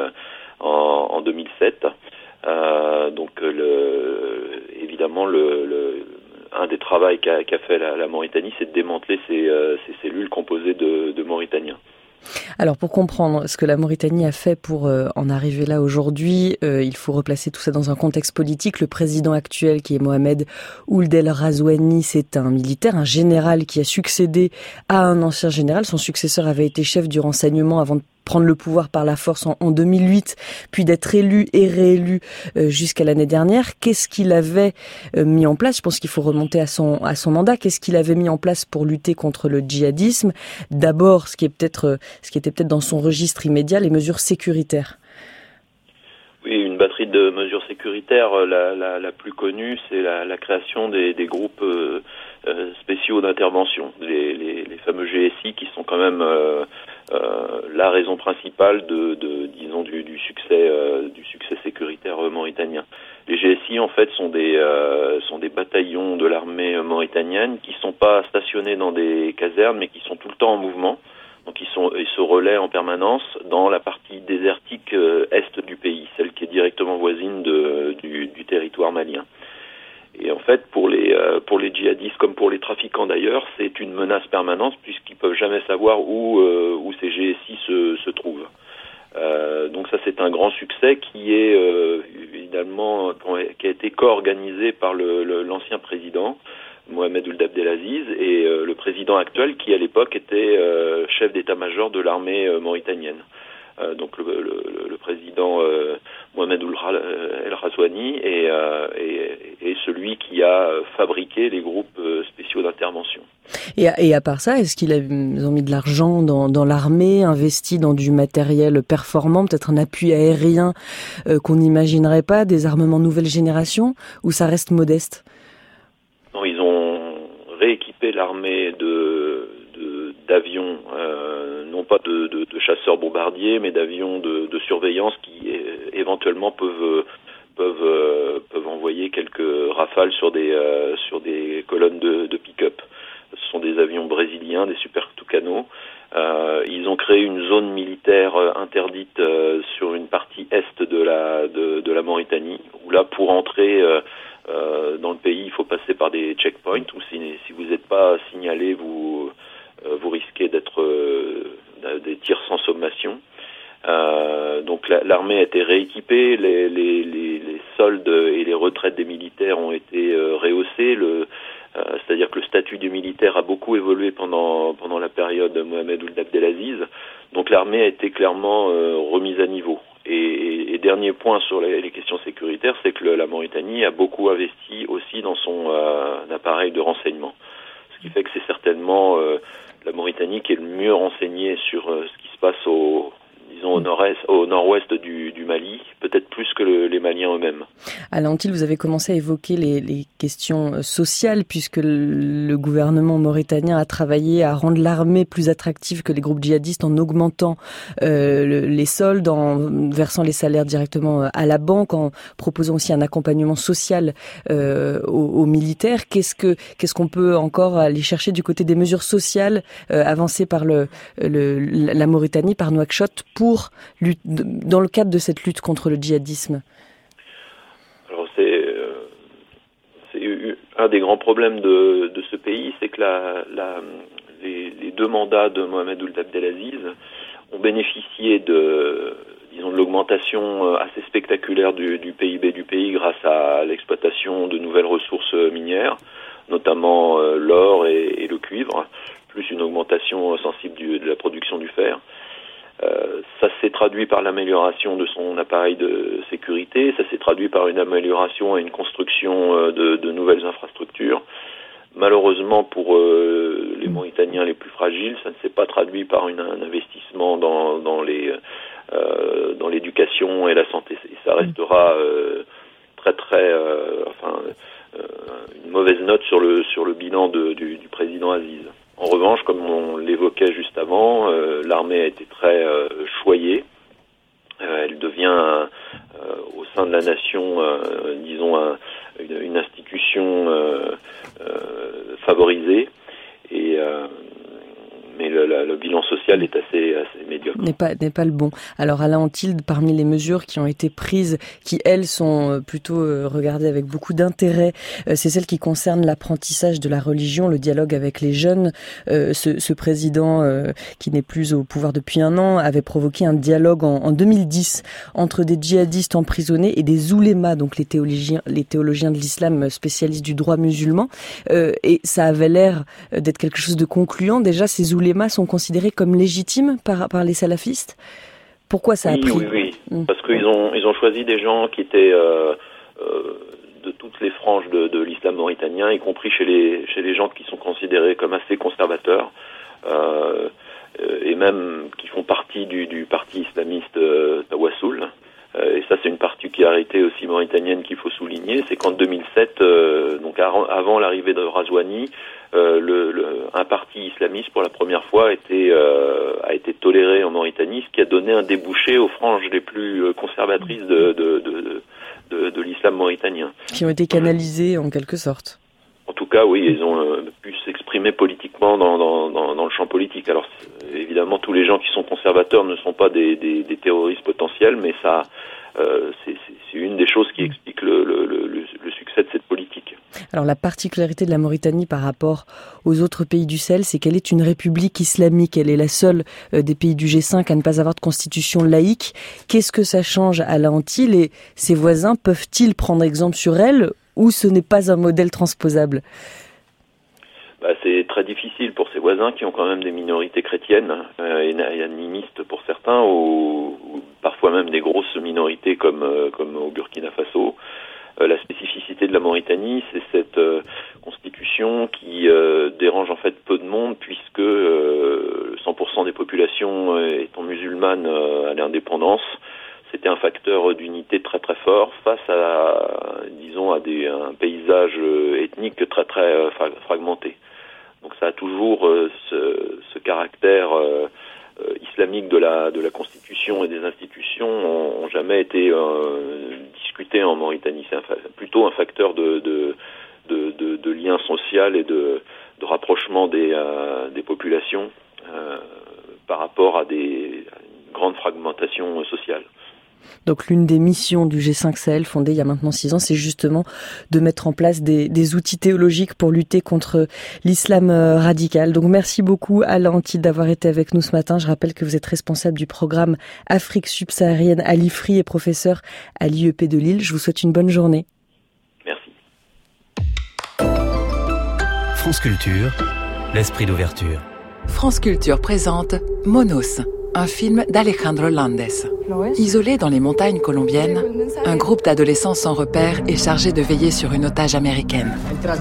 2007. Donc évidemment un des travaux qu'a fait la Mauritanie, c'est de démanteler ces cellules composées de Mauritaniens. Alors pour comprendre ce que la Mauritanie a fait pour en arriver là aujourd'hui, il faut replacer tout ça dans un contexte politique. Le président actuel, qui est Mohamed Ould El Razouani, c'est un militaire, un général qui a succédé à un ancien général. Son successeur avait été chef du renseignement avant de prendre le pouvoir par la force en 2008, puis d'être élu et réélu jusqu'à l'année dernière. Qu'est-ce qu'il avait mis en place? Je pense qu'il faut remonter à son mandat. Qu'est-ce qu'il avait mis en place pour lutter contre le djihadisme? D'abord, ce qui était peut-être dans son registre immédiat, les mesures sécuritaires. Oui, une batterie de mesures sécuritaires. La plus connue, c'est la création des groupes spéciaux d'intervention, les fameux GSI, qui sont quand même la raison principale disons du succès sécuritaire mauritanien. Les GSI en fait sont des bataillons de l'armée mauritanienne qui sont pas stationnés dans des casernes mais qui sont tout le temps en mouvement. Donc ils se relaient en permanence dans la partie désertique est du pays, celle qui est directement voisine du territoire malien. Et en fait, pour les djihadistes comme pour les trafiquants d'ailleurs, c'est une menace permanente puisqu'ils peuvent jamais savoir où ces GSI se trouvent. Donc ça, c'est un grand succès qui est évidemment qui a été co-organisé par l'ancien président Mohamed Ould Abdelaziz et le président actuel qui à l'époque était chef d'état-major de l'armée mauritanienne. Donc le président Mohamed Ould El Ghazouani est celui qui a fabriqué les groupes spéciaux d'intervention. Et à part ça, est-ce qu'ils ont mis de l'argent dans l'armée, investi dans du matériel performant, peut-être un appui aérien qu'on n'imaginerait pas, des armements nouvelle génération, ou ça reste modeste? Non, ils ont rééquipé l'armée d'avions, non pas de chasseurs bombardiers, mais d'avions de surveillance qui éventuellement peuvent envoyer quelques rafales sur des colonnes de pick-up. Ce sont des avions brésiliens, des Super Tucano. Ils ont créé une zone militaire interdite sur une partie est de la Mauritanie, où là, pour entrer dans le pays, il faut passer par des checkpoints, où si vous n'êtes pas signalé, vous risquez d'être des tirs sans sommation. Donc l'armée a été rééquipée, les soldes et les retraites des militaires ont été rehaussés. C'est-à-dire que le statut du militaire a beaucoup évolué pendant la période de Mohamed Ould Abdelaziz. Donc l'armée a été clairement remise à niveau. Et dernier point sur les questions sécuritaires, c'est que la Mauritanie a beaucoup investi aussi dans son appareil de renseignement. Ce qui fait que c'est certainement la Mauritanie qui est le mieux renseignée sur ce qui se passe au nord-ouest du Mali, peut-être plus que les Maliens eux-mêmes. Alain Antil, vous avez commencé à évoquer les questions sociales, puisque le gouvernement mauritanien a travaillé à rendre l'armée plus attractive que les groupes djihadistes en augmentant les soldes, en versant les salaires directement à la banque, en proposant aussi un accompagnement social aux militaires. Qu'est-ce qu'on peut encore aller chercher du côté des mesures sociales avancées par la Mauritanie, par Nouakchott, dans le cadre de cette lutte contre le djihadisme? Alors c'est un des grands problèmes de ce pays, c'est que les deux mandats de Mohamed Ould Abdelaziz ont bénéficié de l'augmentation assez spectaculaire du PIB du pays grâce à l'exploitation de nouvelles ressources minières, notamment l'or et le cuivre, plus une augmentation sensible de la production du fer. Ça s'est traduit par l'amélioration de son appareil de sécurité, ça s'est traduit par une amélioration et une construction de nouvelles infrastructures. Malheureusement pour les Mauritaniens les plus fragiles, ça ne s'est pas traduit par un investissement dans l'éducation et la santé. Et ça restera une mauvaise note sur le bilan du président Aziz. En revanche, comme on l'évoquait juste avant, l'armée a été très choyée. Elle devient, au sein de la nation, une institution favorisée. Mais le bilan social est assez médiocre. N'est pas le bon. Alors Alain Antil, parmi les mesures qui ont été prises, qui elles sont plutôt regardées avec beaucoup d'intérêt, c'est celles qui concernent l'apprentissage de la religion, le dialogue avec les jeunes. Ce président, qui n'est plus au pouvoir depuis un an, avait provoqué un dialogue en 2010 entre des djihadistes emprisonnés et des oulémas, donc les théologiens de l'islam spécialistes du droit musulman. Et ça avait l'air d'être quelque chose de concluant. Déjà, ces oulémas sont considérés comme légitimes par les salafistes? Pourquoi ça a pris? Oui. Parce qu'ils ont choisi des gens qui étaient de toutes les franges de l'islam mauritanien, y compris chez les gens qui sont considérés comme assez conservateurs, et même qui font partie du parti islamiste Tawassoul. Et ça, c'est une particularité aussi mauritanienne qu'il faut souligner, c'est qu'en 2007, donc avant l'arrivée de Ghazouani, un parti islamiste pour la première fois a été toléré en Mauritanie, ce qui a donné un débouché aux franges les plus conservatrices de l'islam mauritanien. Qui ont été canalisées en quelque sorte. En tout cas, oui, ils ont pu s'exprimer politiquement dans le champ politique. Alors, évidemment, tous les gens qui sont conservateurs ne sont pas des terroristes potentiels, mais ça, c'est une des choses qui explique le succès de cette politique. Alors la particularité de la Mauritanie par rapport aux autres pays du Sahel, c'est qu'elle est une république islamique. Elle est la seule des pays du G5 à ne pas avoir de constitution laïque. Qu'est-ce que ça change à la Antille et ses voisins peuvent-ils prendre exemple sur elle ou ce n'est pas un modèle transposable ? C'est très difficile pour ses voisins qui ont quand même des minorités chrétiennes et animistes pour certains, ou parfois même des grosses minorités comme au Burkina Faso. La spécificité de la Mauritanie, c'est cette constitution qui dérange en fait peu de monde puisque 100% des populations étant musulmanes à l'indépendance, c'était un facteur d'unité très très fort face à un paysage ethnique très très fragmenté. Donc ça a toujours ce caractère islamique de la Constitution et des institutions ont jamais été discutés en Mauritanie. C'est plutôt un facteur de lien social et de rapprochement des populations par rapport à une grande fragmentation sociale. Donc l'une des missions du G5 Sahel, fondée il y a maintenant 6 ans, c'est justement de mettre en place des outils théologiques pour lutter contre l'islam radical. Donc merci beaucoup Alain Antille d'avoir été avec nous ce matin. Je rappelle que vous êtes responsable du programme Afrique subsaharienne à l'IFRI et professeur à l'IEP de Lille. Je vous souhaite une bonne journée. Merci. France Culture, l'esprit d'ouverture. France Culture présente Monos, un film d'Alejandro Landes. Isolé dans les montagnes colombiennes, un groupe d'adolescents sans repère est chargé de veiller sur une otage américaine.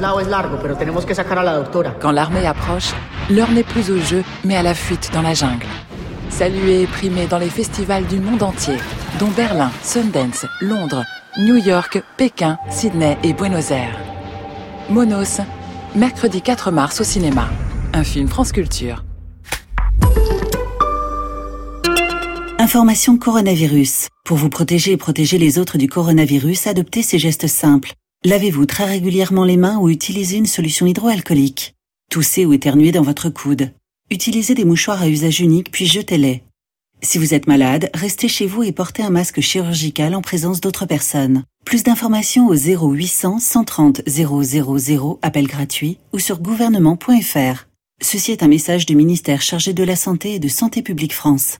Quand l'armée approche, l'heure n'est plus au jeu, mais à la fuite dans la jungle. Salué et primé dans les festivals du monde entier, dont Berlin, Sundance, Londres, New York, Pékin, Sydney et Buenos Aires. Monos, mercredi 4 mars au cinéma. Un film France Culture. Information coronavirus. Pour vous protéger et protéger les autres du coronavirus, adoptez ces gestes simples. Lavez-vous très régulièrement les mains ou utilisez une solution hydroalcoolique. Toussez ou éternuez dans votre coude. Utilisez des mouchoirs à usage unique puis jetez-les. Si vous êtes malade, restez chez vous et portez un masque chirurgical en présence d'autres personnes. Plus d'informations au 0800 130 000, appel gratuit, ou sur gouvernement.fr. Ceci est un message du ministère chargé de la Santé et de Santé publique France.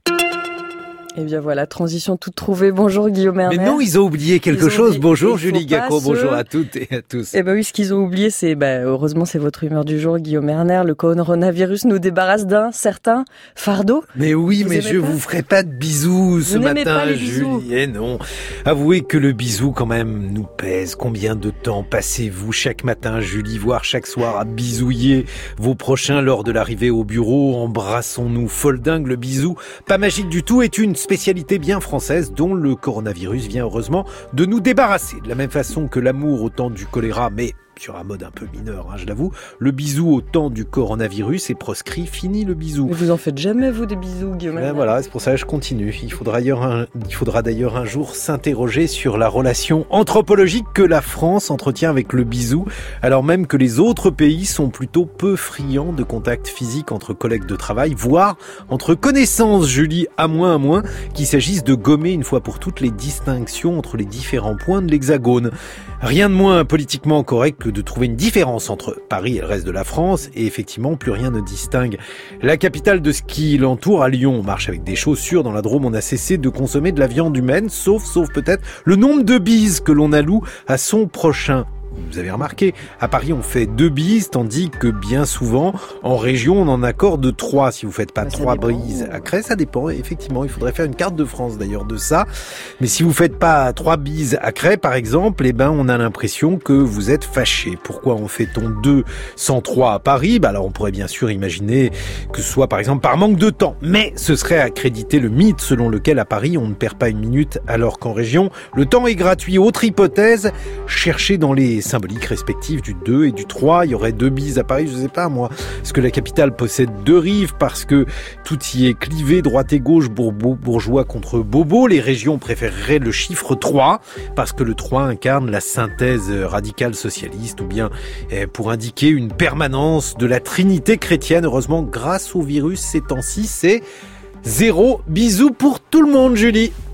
Et bien voilà, transition toute trouvée. Bonjour Guillaume Erner. Mais non, ils ont oublié quelque chose. Bonjour Julie Gacot, bonjour à toutes et à tous. Eh ben oui, ce qu'ils ont oublié, c'est, heureusement, c'est votre humeur du jour, Guillaume Erner. Le coronavirus nous débarrasse d'un certain fardeau. Mais oui, mais je vous ferai pas de bisous ce matin, Julie. Eh non. Avouez que le bisou, quand même, nous pèse. Combien de temps passez-vous chaque matin, Julie, voire chaque soir, à bisouiller vos prochains lors de l'arrivée au bureau? Embrassons-nous. Folle dingue, le bisou, pas magique du tout, est une spécialité bien française dont le coronavirus vient heureusement de nous débarrasser. De la même façon que l'amour au temps du choléra, mais sur un mode un peu mineur, je l'avoue, le bisou au temps du coronavirus est proscrit, fini le bisou. Mais vous en faites jamais, vous, des bisous, Guillaume? Voilà, c'est pour ça que je continue. Il faudra d'ailleurs un jour s'interroger sur la relation anthropologique que la France entretient avec le bisou, alors même que les autres pays sont plutôt peu friands de contact physique entre collègues de travail, voire entre connaissances, Julie, à moins qu'il s'agisse de gommer une fois pour toutes les distinctions entre les différents points de l'hexagone. Rien de moins politiquement correct que de trouver une différence entre Paris et le reste de la France, et effectivement, plus rien ne distingue la capitale de ce qui l'entoure. À Lyon, on marche avec des chaussures. Dans la Drôme, on a cessé de consommer de la viande humaine, sauf peut-être le nombre de bises que l'on alloue à son prochain. Vous avez remarqué, à Paris on fait 2 bises, tandis que bien souvent, en région, on en accorde 3. Si vous faites pas 3 bises à Cré, ça dépend. Effectivement, il faudrait faire une carte de France d'ailleurs de ça. Mais si vous faites pas 3 bises à Cré, par exemple, on a l'impression que vous êtes fâché. Pourquoi on fait-on 2 sans 3 à Paris? Alors on pourrait bien sûr imaginer que ce soit par exemple par manque de temps. Mais ce serait accréditer le mythe selon lequel à Paris on ne perd pas une minute alors qu'en région, le temps est gratuit. Autre hypothèse, cherchez dans les symboliques respectives du 2 et du 3. Il y aurait 2 bises à Paris, je sais pas moi. Est-ce que la capitale possède 2 rives parce que tout y est clivé, droite et gauche, bourgeois contre bobo? Les régions préféreraient le chiffre 3 parce que le 3 incarne la synthèse radicale socialiste, ou bien pour indiquer une permanence de la trinité chrétienne. Heureusement, grâce au virus ces temps-ci, c'est 0 bisous pour tout le monde, Julie.